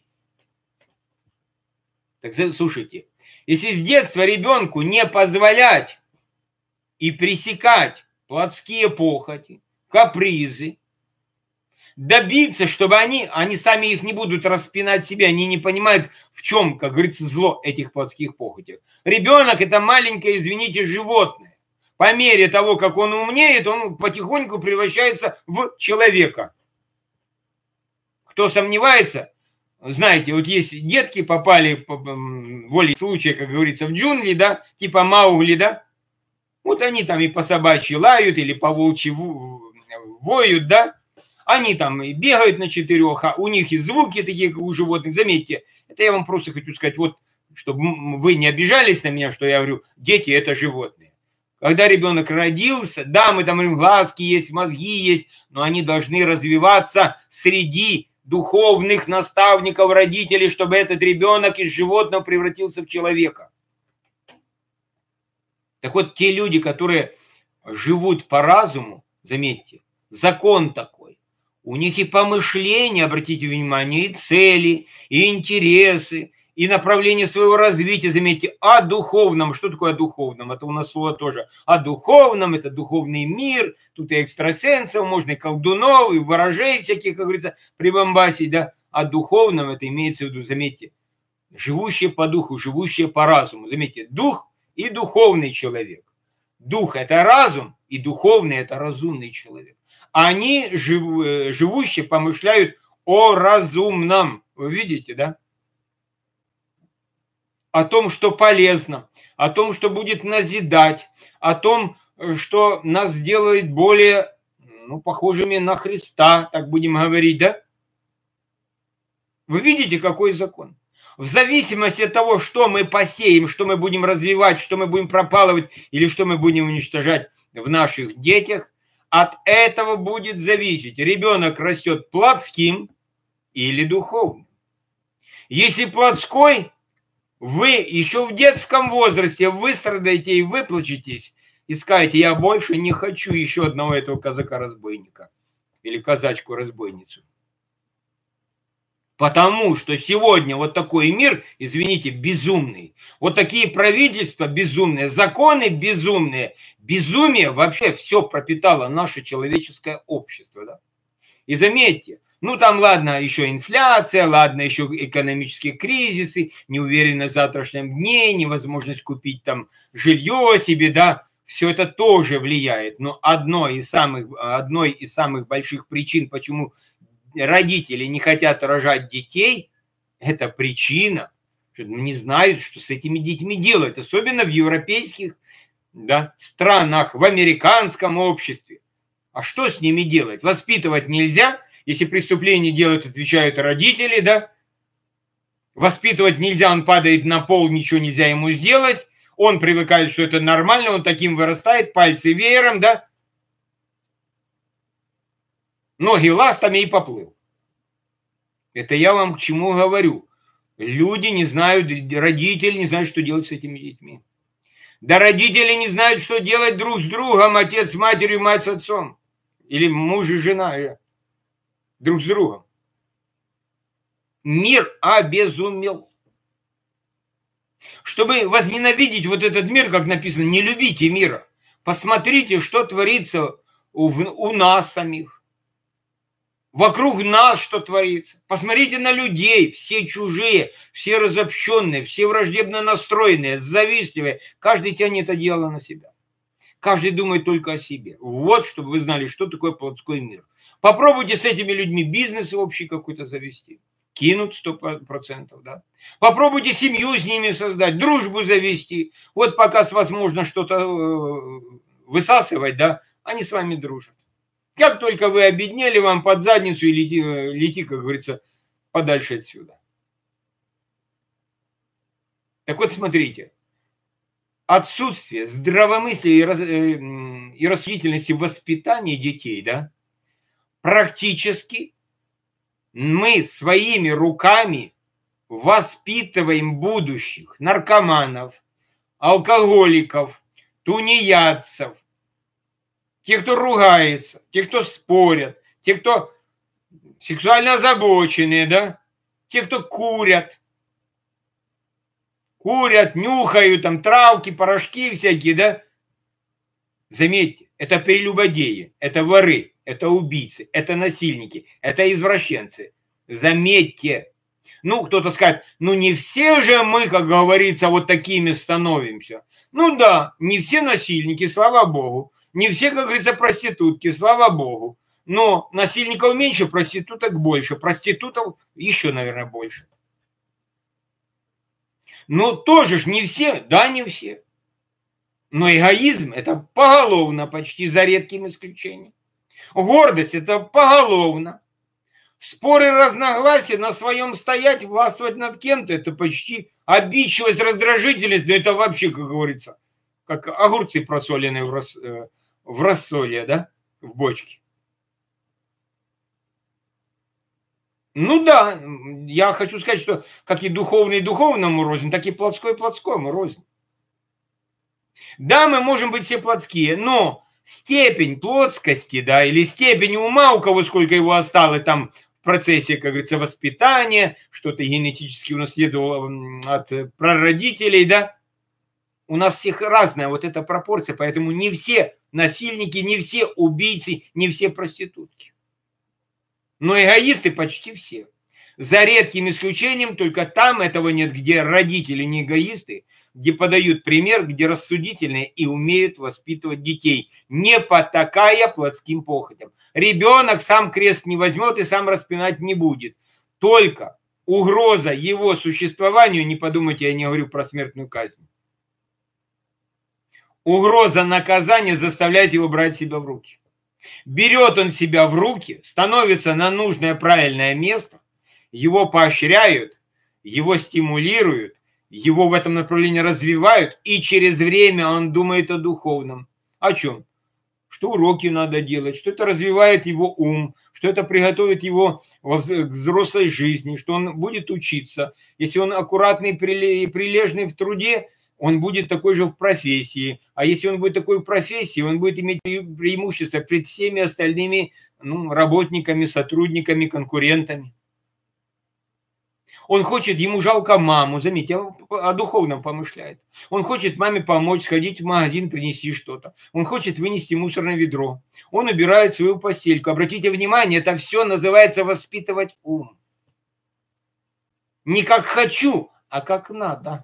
Так слушайте, если с детства ребенку не позволять и пресекать плотские похоти, капризы, добиться, чтобы они сами их не будут распинать себе, они не понимают, в чем, как говорится, зло этих плотских похотей. Ребенок – это маленькое, извините, животное. По мере того, как он умнеет, он потихоньку превращается в человека. Кто сомневается, знаете, вот есть детки попали по воле случая, как говорится, в джунгли, да, типа Маугли, да, вот они там и по собачьи лают, или по волчьи воют, да, они там и бегают на 4, а у них и звуки такие, как у животных. Заметьте, это я вам просто хочу сказать, вот, чтобы вы не обижались на меня, что я говорю, дети – это животные. Когда ребенок родился, да, мы там говорим, глазки есть, мозги есть, но они должны развиваться среди духовных наставников, родителей, чтобы этот ребенок из животного превратился в человека. Так вот, те люди, которые живут по разуму, заметьте, закон такой. У них и помышления, обратите внимание, и цели, и интересы, и направление своего развития, заметьте, о духовном. Что такое о духовном? Это у нас слово тоже. О духовном, это духовный мир, тут и экстрасенсов, можно и колдунов, и ворожей всяких, как говорится, прибамбасить, да. О духовном это имеется в виду, заметьте, живущие по духу, живущие по разуму. Заметьте, дух и духовный человек. Дух – это разум, и духовный – это разумный человек. Они, живущие, помышляют о разумном. Вы видите, да? О том, что полезно, о том, что будет назидать, о том, что нас делает более, похожими на Христа, так будем говорить, да? Вы видите, какой закон? В зависимости от того, что мы посеем, что мы будем развивать, что мы будем пропалывать или что мы будем уничтожать в наших детях, от этого будет зависеть, ребенок растет плотским или духовным. Если плотской, вы еще в детском возрасте выстрадаете и выплачетесь, и скажете, я больше не хочу еще одного этого казака-разбойника или казачку-разбойницу. Потому что сегодня вот такой мир, извините, безумный. Вот такие правительства безумные, законы безумные. Безумие вообще все пропитало наше человеческое общество. Да? И заметьте, там ладно еще инфляция, ладно еще экономические кризисы, неуверенность в завтрашнем дне, невозможность купить там жилье себе, да. Все это тоже влияет. Но одной из самых больших причин, почему родители не хотят рожать детей, это причина, что не знают, что с этими детьми делать, особенно в европейских, да, странах, в американском обществе. А что с ними делать? Воспитывать нельзя, если преступление делают, отвечают родители, да. Воспитывать нельзя, он падает на пол, ничего нельзя ему сделать, он привыкает, что это нормально, он таким вырастает, пальцы веером, да. Ноги ластами и поплыл. Это я вам к чему говорю. Люди не знают, родители не знают, что делать с этими детьми. Да родители не знают, что делать друг с другом, отец с матерью, мать с отцом. Или муж и жена друг с другом. Мир обезумел. Чтобы возненавидеть вот этот мир, как написано, не любите мира. Посмотрите, что творится у нас самих. Вокруг нас что творится. Посмотрите на людей, все чужие, все разобщенные, все враждебно настроенные, завистливые. Каждый тянет одеяло на себя. Каждый думает только о себе. Вот, чтобы вы знали, что такое плотской мир. Попробуйте с этими людьми бизнес общий какой-то завести. Кинут 100%, да. Попробуйте семью с ними создать, дружбу завести. Вот пока возможно что-то высасывать, да, они с вами дружат. Как только вы обеднели, вам под задницу и лети, как говорится, подальше отсюда. Так вот, смотрите. Отсутствие здравомыслия и рассудительности в воспитании детей, да, практически мы своими руками воспитываем будущих наркоманов, алкоголиков, тунеядцев, тех, кто ругается, тех, кто спорят, тех, кто сексуально озабоченные, да, тех, кто курят, нюхают, там, травки, порошки всякие, да. Заметьте, это прелюбодеи, это воры, это убийцы, это насильники, это извращенцы. Заметьте. Ну, кто-то скажет, ну не все же мы, как говорится, вот такими становимся. Ну да, не все насильники, слава богу. Не все, как говорится, проститутки, слава богу. Но насильников меньше, проституток больше. Проститутов еще, наверное, больше. Но тоже ж не все, да, не все. Но эгоизм – это поголовно, почти за редким исключением. Гордость – это поголовно. Споры, разногласия, на своем стоять, властвовать над кем-то – это почти обидчивость, раздражительность. Но это вообще, как говорится, как огурцы просоленные в рассоле, да, в бочке. Ну да, я хочу сказать, что как и духовный духовному рознь, так и плотской плотскому рознь. Да, мы можем быть все плотские, но степень плотскости, да, или степень ума, у кого сколько его осталось там в процессе, как говорится, воспитания, что-то генетически унаследовало от прародителей, да, у нас всех разная вот эта пропорция, поэтому не все насильники, не все убийцы, не все проститутки. Но эгоисты почти все. За редким исключением, только там этого нет, где родители не эгоисты, где подают пример, где рассудительные и умеют воспитывать детей, не потакая плотским похотям. Ребенок сам крест не возьмет и сам распинать не будет. Только угроза его существованию, не подумайте, я не говорю про смертную казнь. Угроза наказания заставляет его брать себя в руки. Берет он себя в руки, становится на нужное правильное место, его поощряют, его стимулируют, его в этом направлении развивают, и через время он думает о духовном. О чем? Что уроки надо делать, что это развивает его ум, что это приготовит его к взрослой жизни, что он будет учиться. Если он аккуратный и прилежный в труде, он будет такой же в профессии. А если он будет такой в профессии, он будет иметь преимущество перед всеми остальными работниками, сотрудниками, конкурентами. Он хочет, ему жалко маму, заметьте, он о духовном помышляет. Он хочет маме помочь, сходить в магазин, принести что-то. Он хочет вынести мусорное ведро. Он убирает свою постельку. Обратите внимание, это все называется воспитывать ум. Не как хочу, а как надо.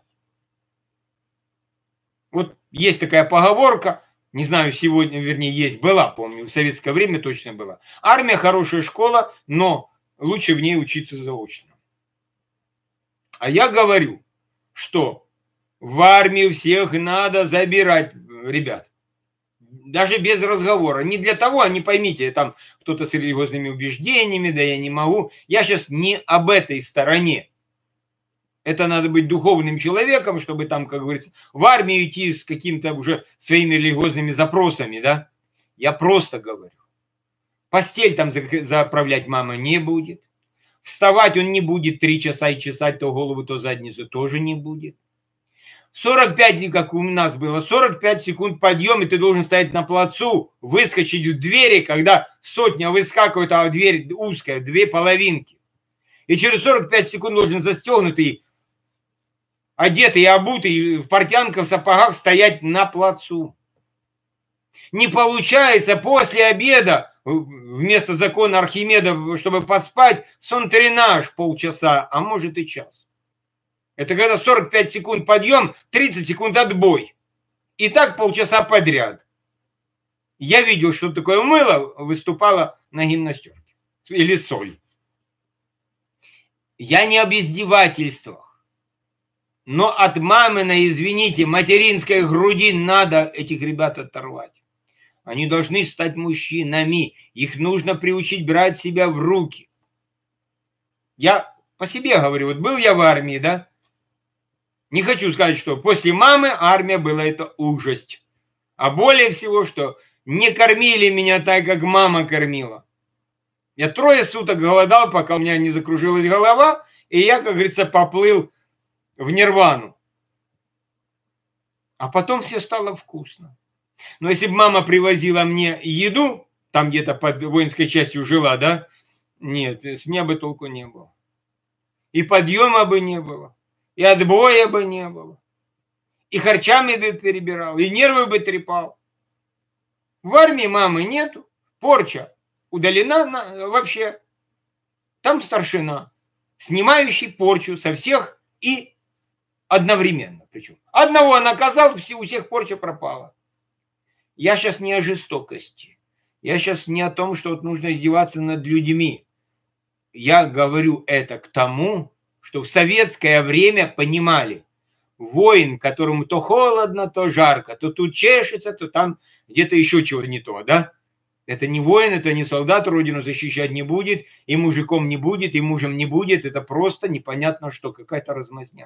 Вот есть такая поговорка, не знаю, сегодня, вернее, есть, была, помню, в советское время точно была. Армия хорошая школа, но лучше в ней учиться заочно. А я говорю, что в армию всех надо забирать, ребят. Даже без разговора. Не для того, не поймите, там кто-то с религиозными убеждениями, да я не могу. Я сейчас не об этой стороне. Это надо быть духовным человеком, чтобы там, как говорится, в армию идти с какими-то уже своими религиозными запросами, да. Я просто говорю. Постель там заправлять мама не будет. Вставать он не будет 3 часа и чесать то голову, то задницу, тоже не будет. 45, как у нас было, 45 секунд подъем, и ты должен стоять на плацу, выскочить в двери, когда сотня выскакивает, а дверь узкая, 2 половинки. И через 45 секунд должен застегнутый, одетый и обутый в портянках, в сапогах стоять на плацу. Не получается после обеда, вместо закона Архимеда, чтобы поспать, сон-тренаж полчаса, а может и час. Это когда 45 секунд подъем, 30 секунд отбой. И так полчаса подряд. Я видел, что такое мыло выступало на гимнастерке. Или соль. Я не об издевательствах. Но от маминой, извините, материнской груди надо этих ребят оторвать. Они должны стать мужчинами. Их нужно приучить брать себя в руки. Я по себе говорю, вот был я в армии, да? Не хочу сказать, что после мамы армия была это ужасть. А более всего, что не кормили меня так, как мама кормила. Я 3 суток голодал, пока у меня не закружилась голова, и я, как говорится, поплыл в нирвану. А потом все стало вкусно. Но если бы мама привозила мне еду, там где-то под воинской частью жила, да, нет, с меня бы толку не было. И подъема бы не было. И отбоя бы не было. И харчами бы перебирал, и нервы бы трепал. В армии мамы нету. Порча удалена вообще. Там старшина, снимающий порчу со всех и одновременно. Причем одного наказал, у всех порча пропала. Я сейчас не о жестокости. Я сейчас не о том, что вот нужно издеваться над людьми. Я говорю это к тому, что в советское время понимали, воин, которому то холодно, то жарко, то тут чешется, то там где-то еще чего-то не то, да? Это не воин, это не солдат, родину защищать не будет, и мужиком не будет, и мужем не будет, это просто непонятно что, какая-то размазня.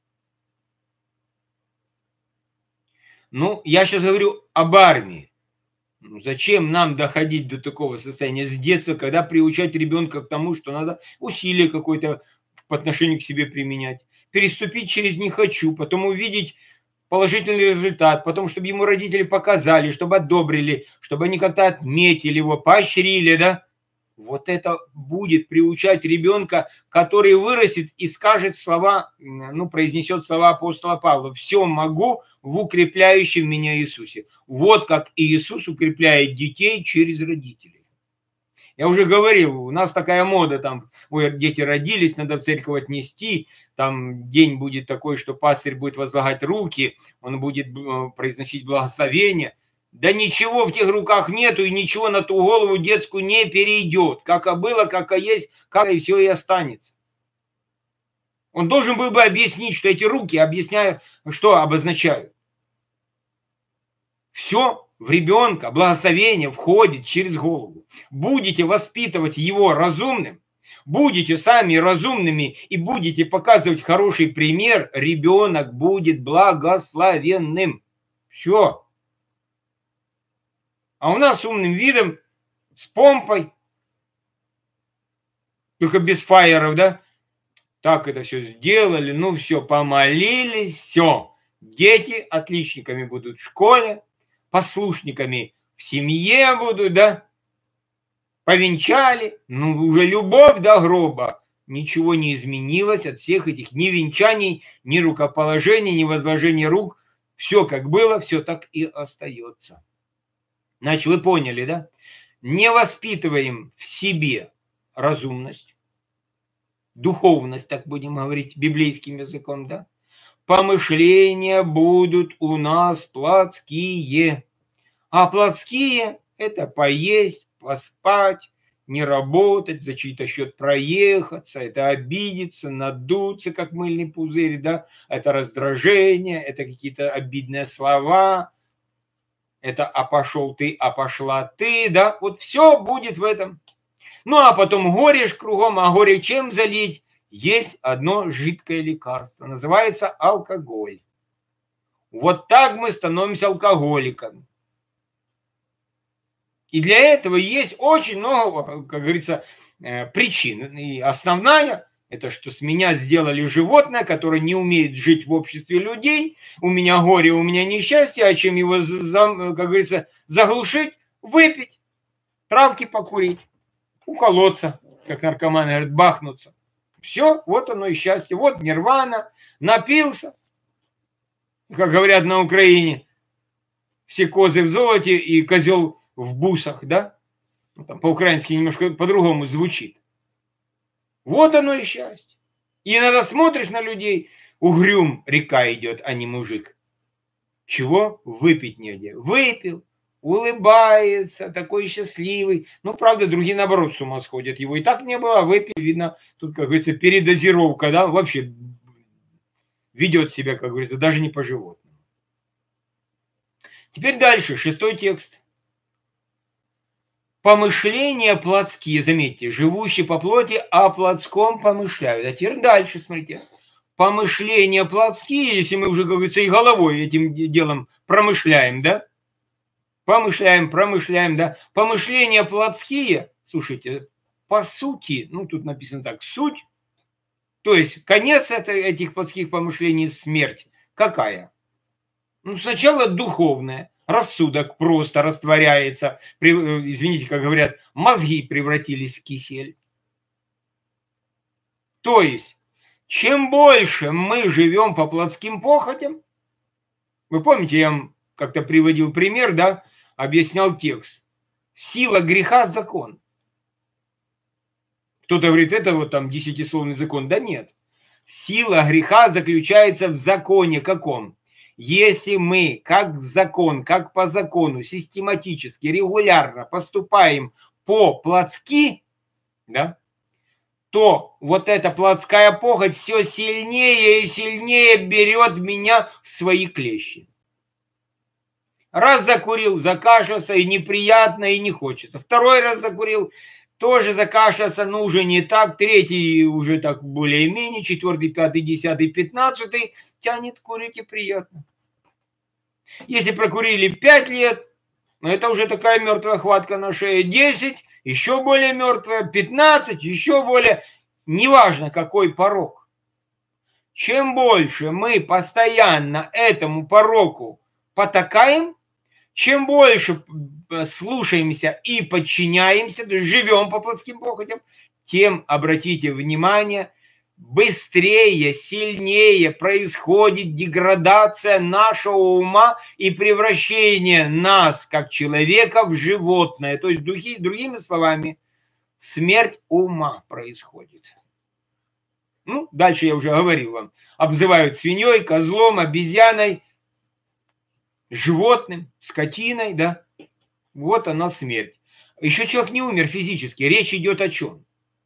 Ну, я сейчас говорю об армии. Зачем нам доходить до такого состояния с детства, когда приучать ребенка к тому, что надо усилие какое-то по отношению к себе применять, переступить через «не хочу», потом увидеть положительный результат, потом, чтобы ему родители показали, чтобы одобрили, чтобы они как-то отметили его, поощрили, да? Вот это будет приучать ребенка, который вырастет и скажет слова, произнесет слова апостола Павла: «Все могу в укрепляющем меня Иисусе». Вот как Иисус укрепляет детей через родителей. Я уже говорил, у нас такая мода, там, ой, дети родились, надо в церковь отнести, там день будет такой, что пастырь будет возлагать руки, он будет произносить благословение. Да ничего в тех руках нету, и ничего на ту голову детскую не перейдет. Как и было, как и есть, как и все и останется. Он должен был бы объяснить, что эти руки, объясняю, что обозначают. Все в ребенка, благословение входит через голову. Будете воспитывать его разумным, будете сами разумными и будете показывать хороший пример, ребенок будет благословенным. Все. А у нас умным видом, с помпой, только без фаеров, да? Так это все сделали, ну все, помолились, все. Дети отличниками будут в школе, послушниками в семье будут, да? Повенчали, ну уже любовь до гроба. Ничего не изменилось от всех этих ни венчаний, ни рукоположений, ни возложения рук. Все как было, все так и остается. Значит, вы поняли, да? Не воспитываем в себе разумность, духовность, так будем говорить библейским языком, да? Помышления будут у нас плотские. А плотские – это поесть, поспать, не работать, за чей-то счет проехаться, это обидеться, надуться, как мыльный пузырь, да? Это раздражение, это какие-то обидные слова, это «а пошел ты, а пошла ты», да? Вот все будет в этом. Ну, а потом горе ж кругом, а горе чем залить? Есть одно жидкое лекарство, называется алкоголь. Вот так мы становимся алкоголиками. И для этого есть очень много, как говорится, причин. И основная – это что с меня сделали животное, которое не умеет жить в обществе людей. У меня горе, у меня несчастье, а чем его, как говорится, заглушить? Выпить, травки покурить, уколоться, как наркоманы говорят, бахнуться. Все, вот оно и счастье. Вот нирвана, напился, как говорят на Украине, все козы в золоте и козел в бусах, да? Там по-украински немножко по-другому звучит. Вот оно и счастье. И иногда смотришь на людей, угрюм река идет, а не мужик. Чего? Выпить негде. Выпил, улыбается, такой счастливый. Ну, правда, другие, наоборот, с ума сходят. Его и так не было, а выпил, видно, тут, как говорится, передозировка, да, вообще ведет себя, как говорится, даже не по-животному. Теперь дальше, 6 текст. Помышления плотские, заметьте, живущие по плоти, о плотском помышляют. А теперь дальше, смотрите. Помышления плотские, если мы уже, как говорится, и головой этим делом промышляем, да? Промышляем, да? Помышления плотские, слушайте, по сути, ну тут написано так, суть, то есть конец этих плотских помышлений – смерть. Какая? Ну, сначала духовная. Рассудок просто растворяется. Извините, как говорят, мозги превратились в кисель. То есть, чем больше мы живем по плотским похотям, вы помните, я вам как-то приводил пример, да, объяснял текст. Сила греха – закон. Кто-то говорит, это вот там 10-словный закон. Да нет. Сила греха заключается в законе каком? Если мы, как закон, как по закону, систематически, регулярно поступаем по-плотски, да, то вот эта плотская похоть все сильнее и сильнее берет меня в свои клещи. Раз закурил, закашлялся, и неприятно, и не хочется. Второй раз закурил, тоже закашлялся, но уже не так. Третий уже так более-менее. 4, 5, 10, 15 тянет курить и приятно. Если прокурили 5 лет, это уже такая мертвая хватка на шее. 10, еще более мертвая. 15, еще более. Неважно, какой порок. Чем больше мы постоянно этому пороку потакаем, чем больше слушаемся и подчиняемся, то есть живем по плотским похотям, тем, обратите внимание, быстрее, сильнее происходит деградация нашего ума и превращение нас, как человека, в животное. То есть, другими словами, смерть ума происходит. Ну, дальше я уже говорил вам. Обзывают свиньей, козлом, обезьяной, животным, скотиной, да. Вот она смерть. Еще человек не умер физически. Речь идет о чем?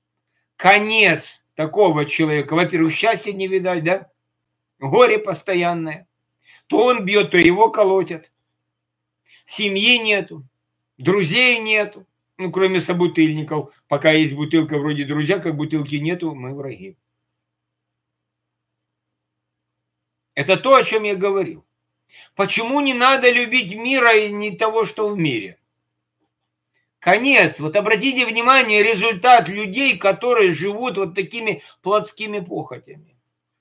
Конец такого человека, во-первых, счастья не видать, да? Горе постоянное. То он бьет, то его колотят. Семьи нету, друзей нету. Ну, кроме собутыльников. Пока есть бутылка, вроде друзья, как бутылки нету, мы враги. Это то, о чем я говорил. Почему не надо любить мира и не того, что в мире? Конец. Вот обратите внимание, результат людей, которые живут вот такими плотскими похотями.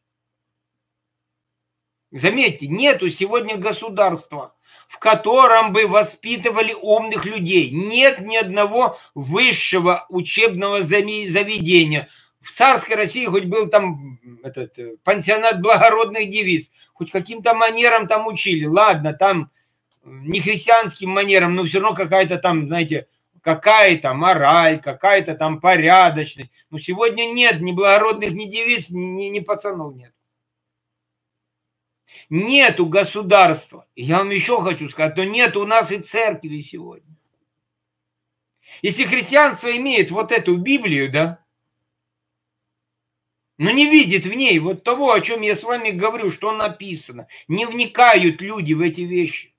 Заметьте, нету сегодня государства, в котором бы воспитывали умных людей. Нет ни одного высшего учебного заведения. В царской России хоть был там пансионат благородных девиц, хоть каким-то манерам там учили. Ладно, там не христианским манерам, но все равно какая-то там, знаете, какая-то мораль, какая-то там порядочность. Но сегодня нет ни благородных, ни девиц, ни пацанов нет. Нету государства. Я вам еще хочу сказать, то нет у нас и церкви сегодня. Если христианство имеет вот эту Библию, да, но не видит в ней вот того, о чем я с вами говорю, что написано, не вникают люди в эти вещи.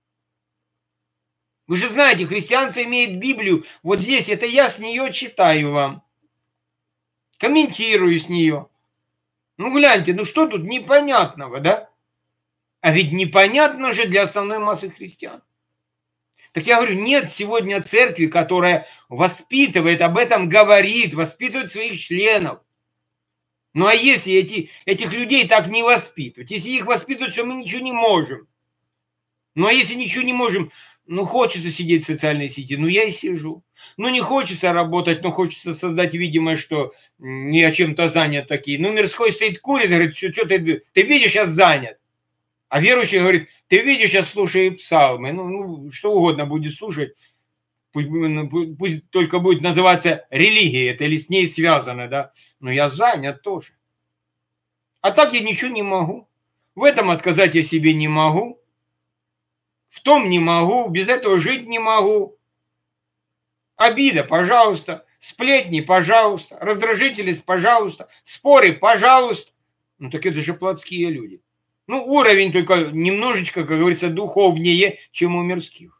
Вы же знаете, христианство имеет Библию, вот здесь, это я с нее читаю вам, комментирую с нее. Ну гляньте, ну что тут непонятного, да? А ведь непонятно же для основной массы христиан. Так я говорю, нет сегодня церкви, которая воспитывает, об этом говорит, воспитывает своих членов. Ну а если этих людей так не воспитывать, если их воспитывать, что мы ничего не можем. Ну а если ничего не можем, ну хочется сидеть в социальной сети, ну я и сижу. Ну не хочется работать, но хочется создать видимость, что я чем-то занят такие. Ну мирской стоит, курит, говорит, что ты видишь, сейчас занят. А верующий говорит, ты видишь, сейчас слушаю псалмы. Ну что угодно будет слушать. Пусть только будет называться религией, это или с ней связано, да. Но я занят тоже. А так я ничего не могу. В этом отказать я себе не могу. В том не могу, без этого жить не могу. Обида, пожалуйста. Сплетни, пожалуйста. Раздражительность, пожалуйста. Споры, пожалуйста. Ну так это же плотские люди. Ну уровень только немножечко, как говорится, духовнее, чем у мирских.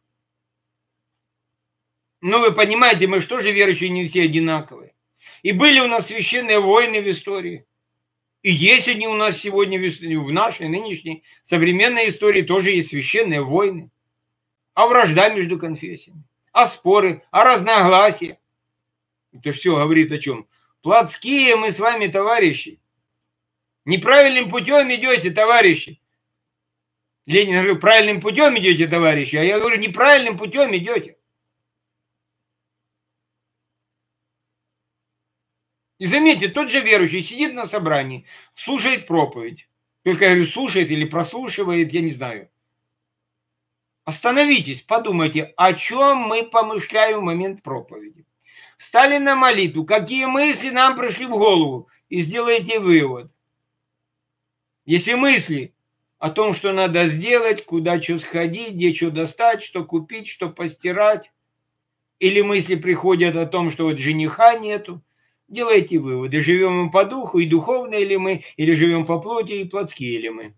Ну вы понимаете, мы что же верующие не все одинаковые. И были у нас священные войны в истории. И есть они у нас сегодня в нашей нынешней современной истории тоже есть священные войны. А вражда между конфессиями, а споры, а разногласия. Это все говорит о чем? Плотские мы с вами, товарищи. Неправильным путем идете, товарищи. Ленин говорил, правильным путем идете, товарищи. А я говорю, неправильным путем идете. И заметьте, тот же верующий сидит на собрании, слушает проповедь. Только я говорю, слушает или прослушивает, я не знаю. Остановитесь, подумайте, о чем мы помышляем в момент проповеди. Стали на молитву, какие мысли нам пришли в голову, и сделайте вывод. Если мысли о том, что надо сделать, куда что сходить, где что достать, что купить, что постирать, или мысли приходят о том, что вот жениха нету, делайте выводы, живем мы по духу, и духовные ли мы, или живем по плоти, и плотские ли мы.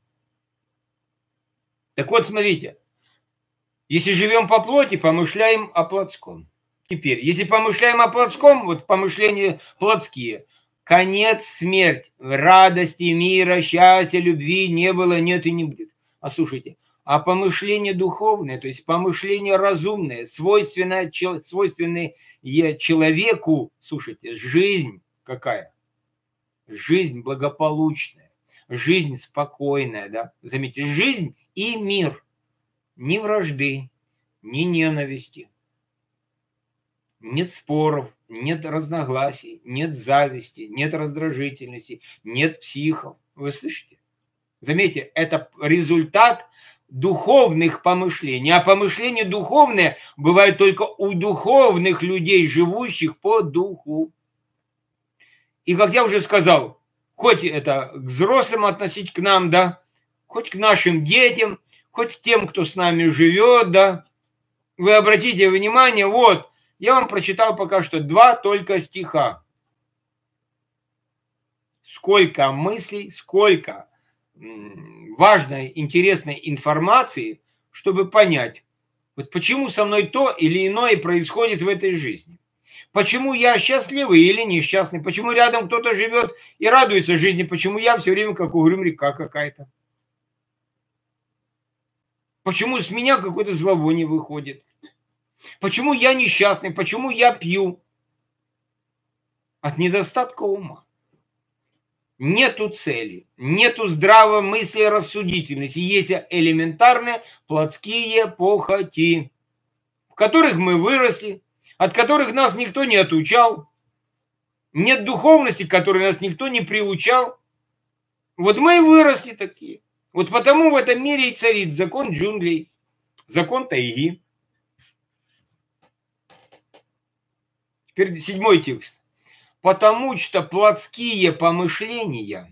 Так вот, смотрите, если живем по плоти, помышляем о плотском. Теперь, если помышляем о плотском, вот помышления плотские, конец, смерть, радости, мира, счастья, любви не было, нет и не будет. А слушайте, а помышление духовное, то есть помышление разумное, свойственное человеку, слушайте, жизнь какая? Жизнь благополучная, жизнь спокойная, да? Заметьте, жизнь и мир, ни вражды, ни ненависти. Нет споров, нет разногласий, нет зависти, нет раздражительности, нет психов. Вы слышите? Заметьте, это результат духовных помышлений. А помышления духовные бывают только у духовных людей, живущих по духу. И как я уже сказал, хоть это к взрослым относить к нам, да, хоть к нашим детям, хоть к тем, кто с нами живет, да. Вы обратите внимание, вот, я вам прочитал пока что 2 только стиха. Сколько мыслей, сколько важной, интересной информации, чтобы понять, вот почему со мной то или иное происходит в этой жизни. Почему я счастливый или несчастный, почему рядом кто-то живет и радуется жизни, почему я все время как угрюм река какая-то. Почему с меня какое-то зловоние выходит. Почему я несчастный, почему я пью. От недостатка ума. Нету цели, нету здравой мысли и рассудительности. Есть элементарные плотские похоти, в которых мы выросли, от которых нас никто не отучал. Нет духовности, к которой нас никто не приучал. Вот мы и выросли такие. Вот потому в этом мире и царит закон джунглей, закон тайги. Теперь 7 текст. Потому что плотские помышления,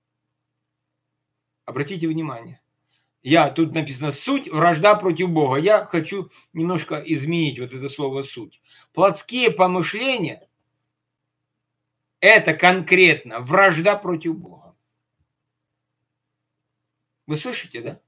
обратите внимание, тут написано суть, вражда против Бога. Я хочу немножко изменить вот это слово суть. Плотские помышления – это конкретно вражда против Бога. Вы слышите, да?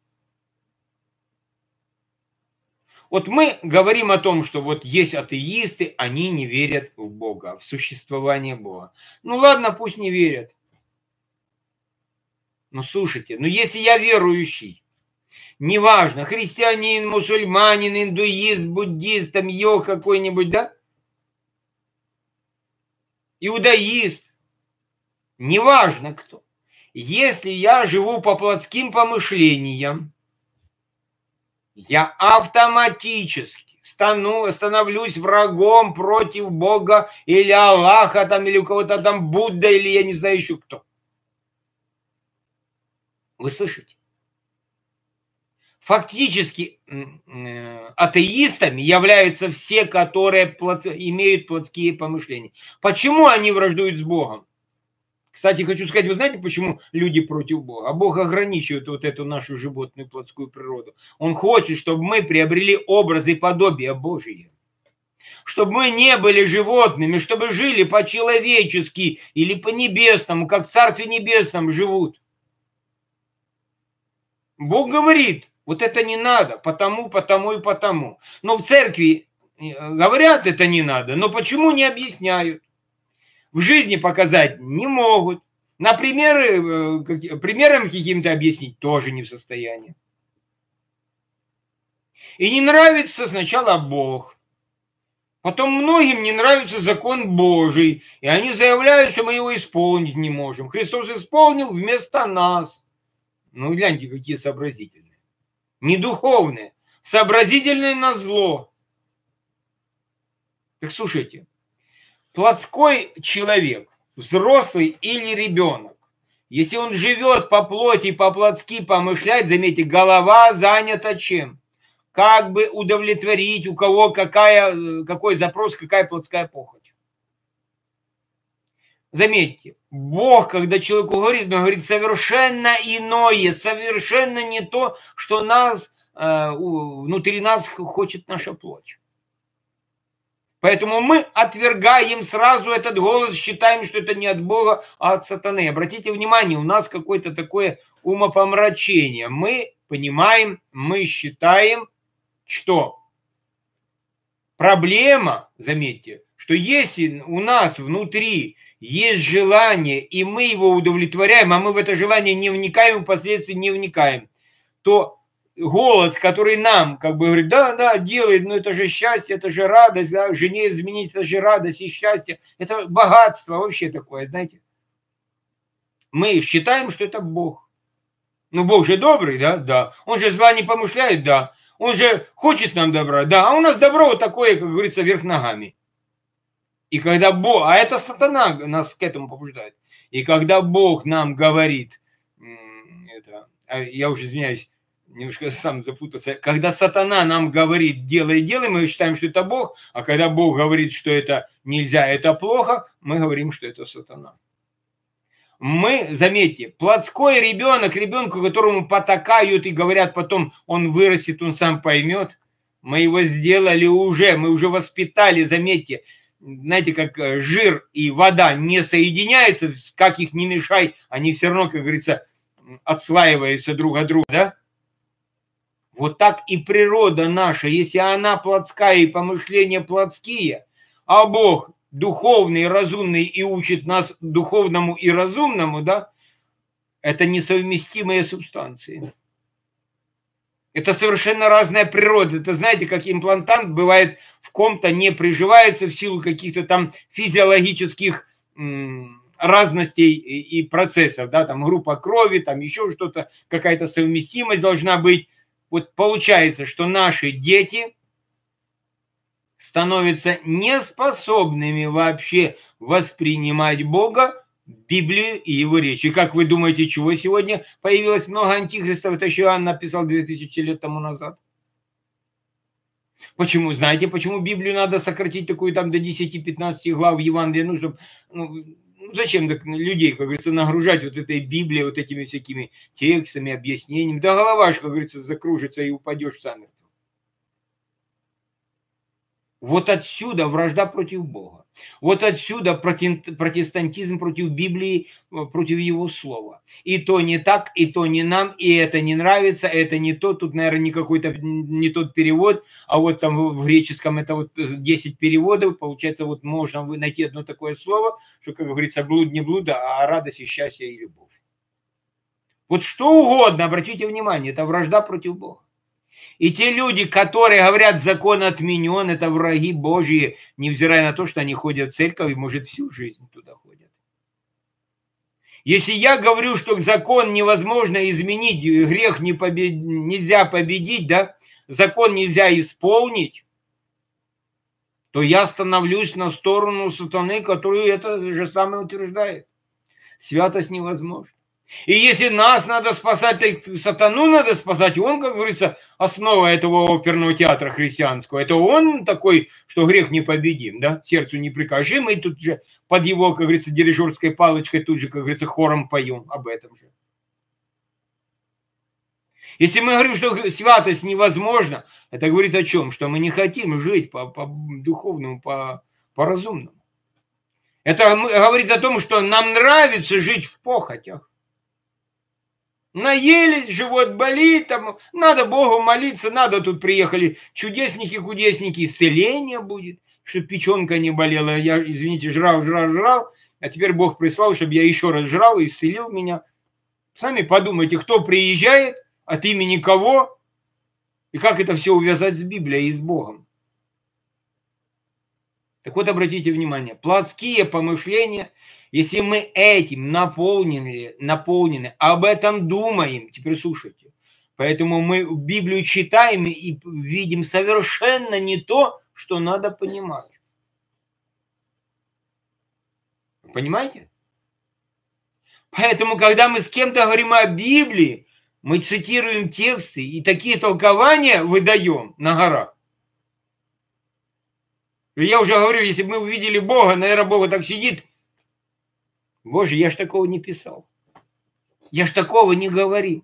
Вот мы говорим о том, что вот есть атеисты, они не верят в Бога, в существование Бога. Ну ладно, пусть не верят. Но слушайте, если я верующий, неважно, христианин, мусульманин, индуист, буддист, там, йог какой-нибудь, да? Иудаист, неважно кто. Если я живу по плотским помышлениям, я автоматически становлюсь врагом против Бога или Аллаха, там, или у кого-то там Будда, или я не знаю еще кто. Вы слышите? Фактически атеистами являются все, которые имеют плотские помышления. Почему они враждуют с Богом? Кстати, хочу сказать, вы знаете, почему люди против Бога? А Бог ограничивает вот эту нашу животную плотскую природу. Он хочет, чтобы мы приобрели образ и подобие Божие. Чтобы мы не были животными, чтобы жили по-человечески или по-небесному, как в Царстве Небесном живут. Бог говорит, вот это не надо, потому и потому. Но в церкви говорят, это не надо, но почему не объясняют? В жизни показать не могут. На примером каким-то объяснить тоже не в состоянии. И не нравится сначала Бог. Потом многим не нравится закон Божий. И они заявляют, что мы его исполнить не можем. Христос исполнил вместо нас. Ну, гляньте, какие сообразительные. Не духовные. Сообразительные на зло. Так слушайте. Плотской человек, взрослый или ребенок, если он живет по плоти, по-плотски помышлять, заметьте, голова занята чем? Как бы удовлетворить, у кого какой запрос, какая плотская похоть. Заметьте, Бог, когда человеку говорит, он говорит совершенно иное, совершенно не то, что внутри нас хочет наша плоть. Поэтому мы отвергаем сразу этот голос, считаем, что это не от Бога, а от сатаны. Обратите внимание, у нас какое-то такое умопомрачение. Мы понимаем, мы считаем, что проблема, заметьте, что если у нас внутри есть желание, и мы его удовлетворяем, а мы в это желание не вникаем, впоследствии не вникаем, то голос, который нам как бы говорит, да, делает, но это же счастье, это же радость, да, жене изменить, это же радость и счастье, это богатство вообще такое, знаете. Мы считаем, что это Бог. Ну, Бог же добрый, да, да. Он же зла не помышляет, да. Он же хочет нам добра, да. А у нас добро вот такое, как говорится, вверх ногами. И когда Бог, а это сатана нас к этому побуждает. И когда Бог нам говорит, я уже извиняюсь, немножко сам запутался. Когда сатана нам говорит делай, мы считаем, что это Бог, а когда Бог говорит, что это нельзя, это плохо, мы говорим, что это сатана. Мы, заметьте, плотской ребенку, которому потакают и говорят потом, он вырастет, он сам поймет, мы его сделали уже, мы уже воспитали, заметьте, знаете, как жир и вода не соединяются, как их не мешай, они все равно, как говорится, отслаиваются друг от друга, да? Вот так и природа наша, если она плотская и помышления плотские, а Бог духовный и разумный и учит нас духовному и разумному, да, это несовместимые субстанции. Это совершенно разная природа. Это, знаете, как имплантант бывает в ком-то не приживается в силу каких-то там физиологических разностей и процессов, да, там группа крови, там еще что-то, какая-то совместимость должна быть. Вот получается, что наши дети становятся неспособными вообще воспринимать Бога, Библию и его речь. И как вы думаете, чего сегодня появилось много антихристов? Это еще Иоанн написал 2000 лет тому назад. Почему? Знаете, почему Библию надо сократить такую там до 10-15 глав в Евангелии? Ну, чтобы, зачем так людей, как говорится, нагружать вот этой Библией, вот этими всякими текстами, объяснениями? Да голова же, как говорится, закружится и упадешь сами. Вот отсюда вражда против Бога. Вот отсюда протестантизм против Библии, против его слова. И то не так, и то не нам, и это не нравится, это не то. Тут, наверное, не какой-то не тот перевод, а вот там в греческом это вот 10 переводов. Получается, вот можно найти одно такое слово, что, как говорится, блуд не блуда, а радость и счастье и любовь. Вот что угодно, обратите внимание, это вражда против Бога. И те люди, которые говорят, закон отменен, это враги Божьи, невзирая на то, что они ходят в церковь и, может, всю жизнь туда ходят. Если я говорю, что закон невозможно изменить, грех нельзя победить, да, закон нельзя исполнить, то я становлюсь на сторону сатаны, который это же самое утверждает. Святость невозможна. И если нас надо спасать, то сатану надо спасать. И он, как говорится, основа этого оперного театра христианского. Это он такой, что грех непобедим, да, сердцу не прикажешь. И мы тут же под его, как говорится, дирижерской палочкой тут же, как говорится, хором поем об этом же. Если мы говорим, что святость невозможна, это говорит о чем? Что мы не хотим жить по духовному, по разумному. Это говорит о том, что нам нравится жить в похотях. Наелись, живот болит, там, надо Богу молиться, надо, тут приехали чудесники, исцеление будет, чтобы печенка не болела. Я, извините, жрал, а теперь Бог прислал, чтобы я еще раз жрал и исцелил меня. Сами подумайте, кто приезжает, от имени кого, и как это все увязать с Библией и с Богом. Так вот, обратите внимание, плотские помышления, если мы этим наполнены, об этом думаем, теперь слушайте, поэтому мы Библию читаем и видим совершенно не то, что надо понимать. Понимаете? Поэтому, когда мы с кем-то говорим о Библии, мы цитируем тексты и такие толкования выдаем на горах. Я уже говорю, если бы мы увидели Бога, наверное, Бог так сидит. Боже, я ж такого не писал. Я ж такого не говорил.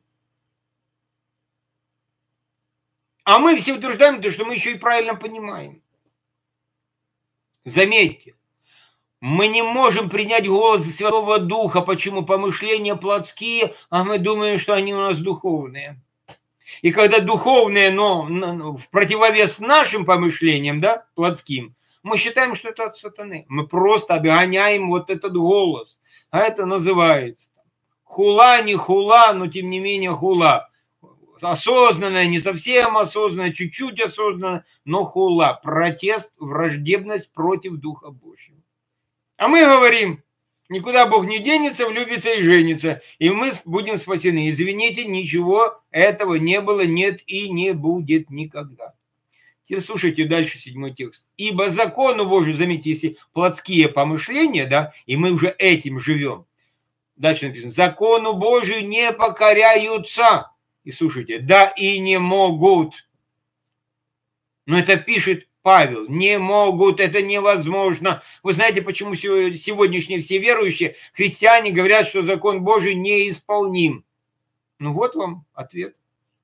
А мы все утверждаем, что мы еще и правильно понимаем. Заметьте, мы не можем принять голос Святого Духа. Почему? Помышления плотские, а мы думаем, что они у нас духовные. И когда духовные, но в противовес нашим помышлениям, да, плотским, мы считаем, что это от сатаны. Мы просто обгоняем вот этот голос. А это называется хула, не хула, но тем не менее хула. Осознанная, не совсем осознанная, чуть-чуть осознанная, но хула. Протест, враждебность против Духа Божьего. А мы говорим, никуда Бог не денется, влюбится и женится, и мы будем спасены. Извините, ничего этого не было, нет и не будет никогда. Теперь слушайте дальше 7 текст. Ибо закону Божию, заметьте, если плотские помышления, да, и мы уже этим живем. Дальше написано, закону Божию не покоряются. И слушайте, да и не могут. Но это пишет Павел, не могут, это невозможно. Вы знаете, почему сегодняшние все верующие христиане говорят, что закон Божий неисполним? Ну вот вам ответ.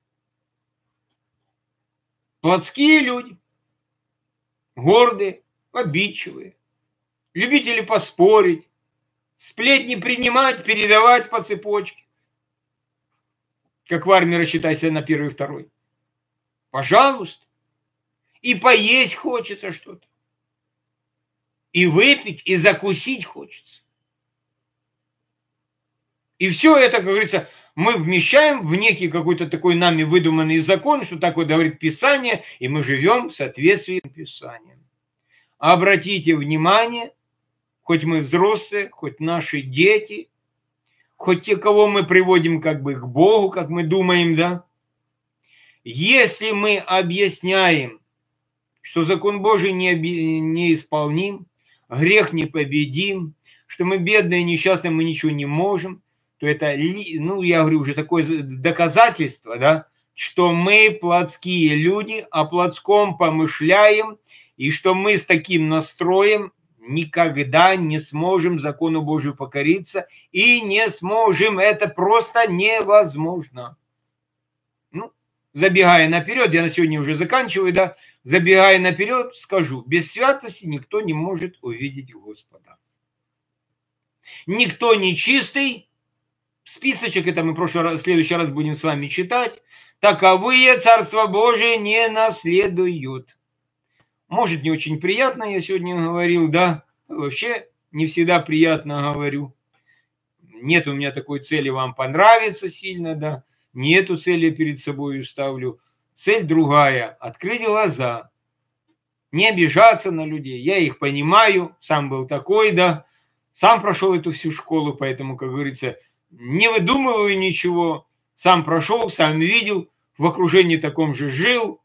Плотские люди, гордые, обидчивые, любители поспорить, сплетни принимать, передавать по цепочке. Как в армии рассчитайся на первый и второй. Пожалуйста. И поесть хочется что-то. И выпить, и закусить хочется. И все это, как говорится, мы вмещаем в некий какой-то такой нами выдуманный закон, что так вот говорит Писание, и мы живем в соответствии с Писанием. Обратите внимание, хоть мы взрослые, хоть наши дети, хоть те, кого мы приводим как бы к Богу, как мы думаем, да, если мы объясняем, что закон Божий неисполним, грех непобедим, что мы бедные, несчастные, мы ничего не можем, то это, ну, я говорю, уже такое доказательство, да, что мы плотские люди, о плотском помышляем, и что мы с таким настроем никогда не сможем закону Божию покориться, и не сможем, это просто невозможно. Ну, забегая наперед, я на сегодня уже заканчиваю, да, забегая наперед, скажу, без святости никто не может увидеть Господа. Никто не чистый, списочек это мы в следующий раз будем с вами читать, таковые Царство Божие не наследуют. Может, не очень приятно, я сегодня говорил, да, вообще не всегда приятно говорю. нет у меня такой цели вам понравиться сильно, да, не эту цель я перед собой ставлю. Цель другая – открыть глаза, не обижаться на людей. Я их понимаю, сам был такой, да, сам прошел эту всю школу, поэтому, как говорится, не выдумываю ничего, сам прошел, сам видел, в окружении таком же жил,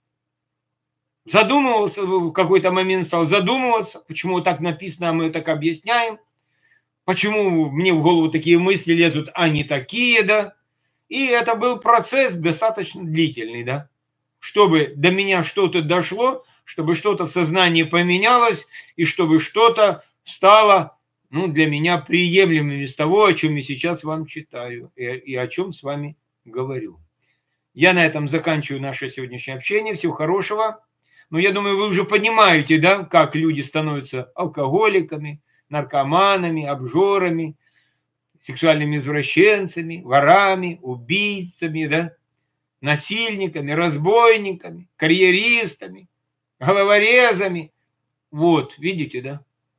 задумывался, в какой-то момент стал задумываться, почему так написано, а мы так объясняем, почему мне в голову такие мысли лезут, а не такие, да. И это был процесс достаточно длительный, да, чтобы до меня что-то дошло, чтобы что-то в сознании поменялось, и чтобы что-то стало, ну, для меня приемлемым из того, о чем я сейчас вам читаю и о чем с вами говорю. Я на этом заканчиваю наше сегодняшнее общение. Всего хорошего. Но я думаю, вы уже понимаете, да, как люди становятся алкоголиками, наркоманами, обжорами, сексуальными извращенцами, ворами, убийцами, да, насильниками, разбойниками, карьеристами, головорезами. Вот, видите, да?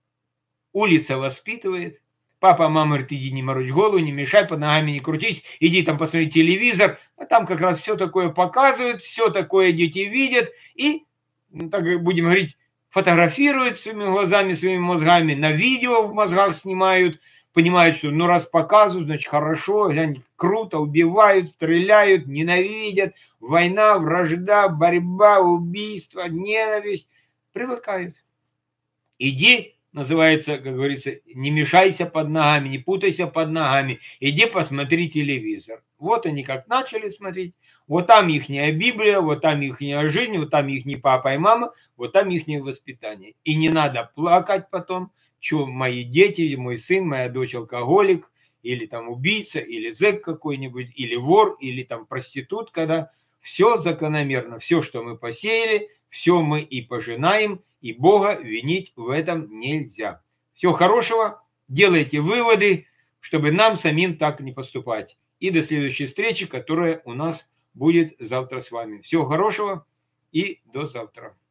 Улица воспитывает. Папа, мама говорит, иди не морочь голову, не мешай, под ногами не крутись, иди там посмотри телевизор. А там как раз все такое показывают, все такое дети видят и, ну, так будем говорить, фотографируют своими глазами, своими мозгами, на видео в мозгах снимают, понимают, что ну раз показывают, значит хорошо, глянь, круто, убивают, стреляют, ненавидят, война, вражда, борьба, убийство, ненависть, привыкают. Иди, называется, как говорится, не мешайся под ногами, не путайся под ногами, иди посмотри телевизор. Вот они как начали смотреть, вот там ихняя Библия, вот там ихняя жизнь, вот там ихний папа и мама, вот там ихнее воспитание. И не надо плакать потом, что мои дети, мой сын, моя дочь алкоголик, или там убийца, или зэк какой-нибудь, или вор, или там проститутка, да. Все закономерно, все, что мы посеяли, все мы и пожинаем, и Бога винить в этом нельзя. Всего хорошего, делайте выводы, чтобы нам самим так не поступать. И до следующей встречи, которая у нас будет завтра с вами. Всего хорошего и до завтра.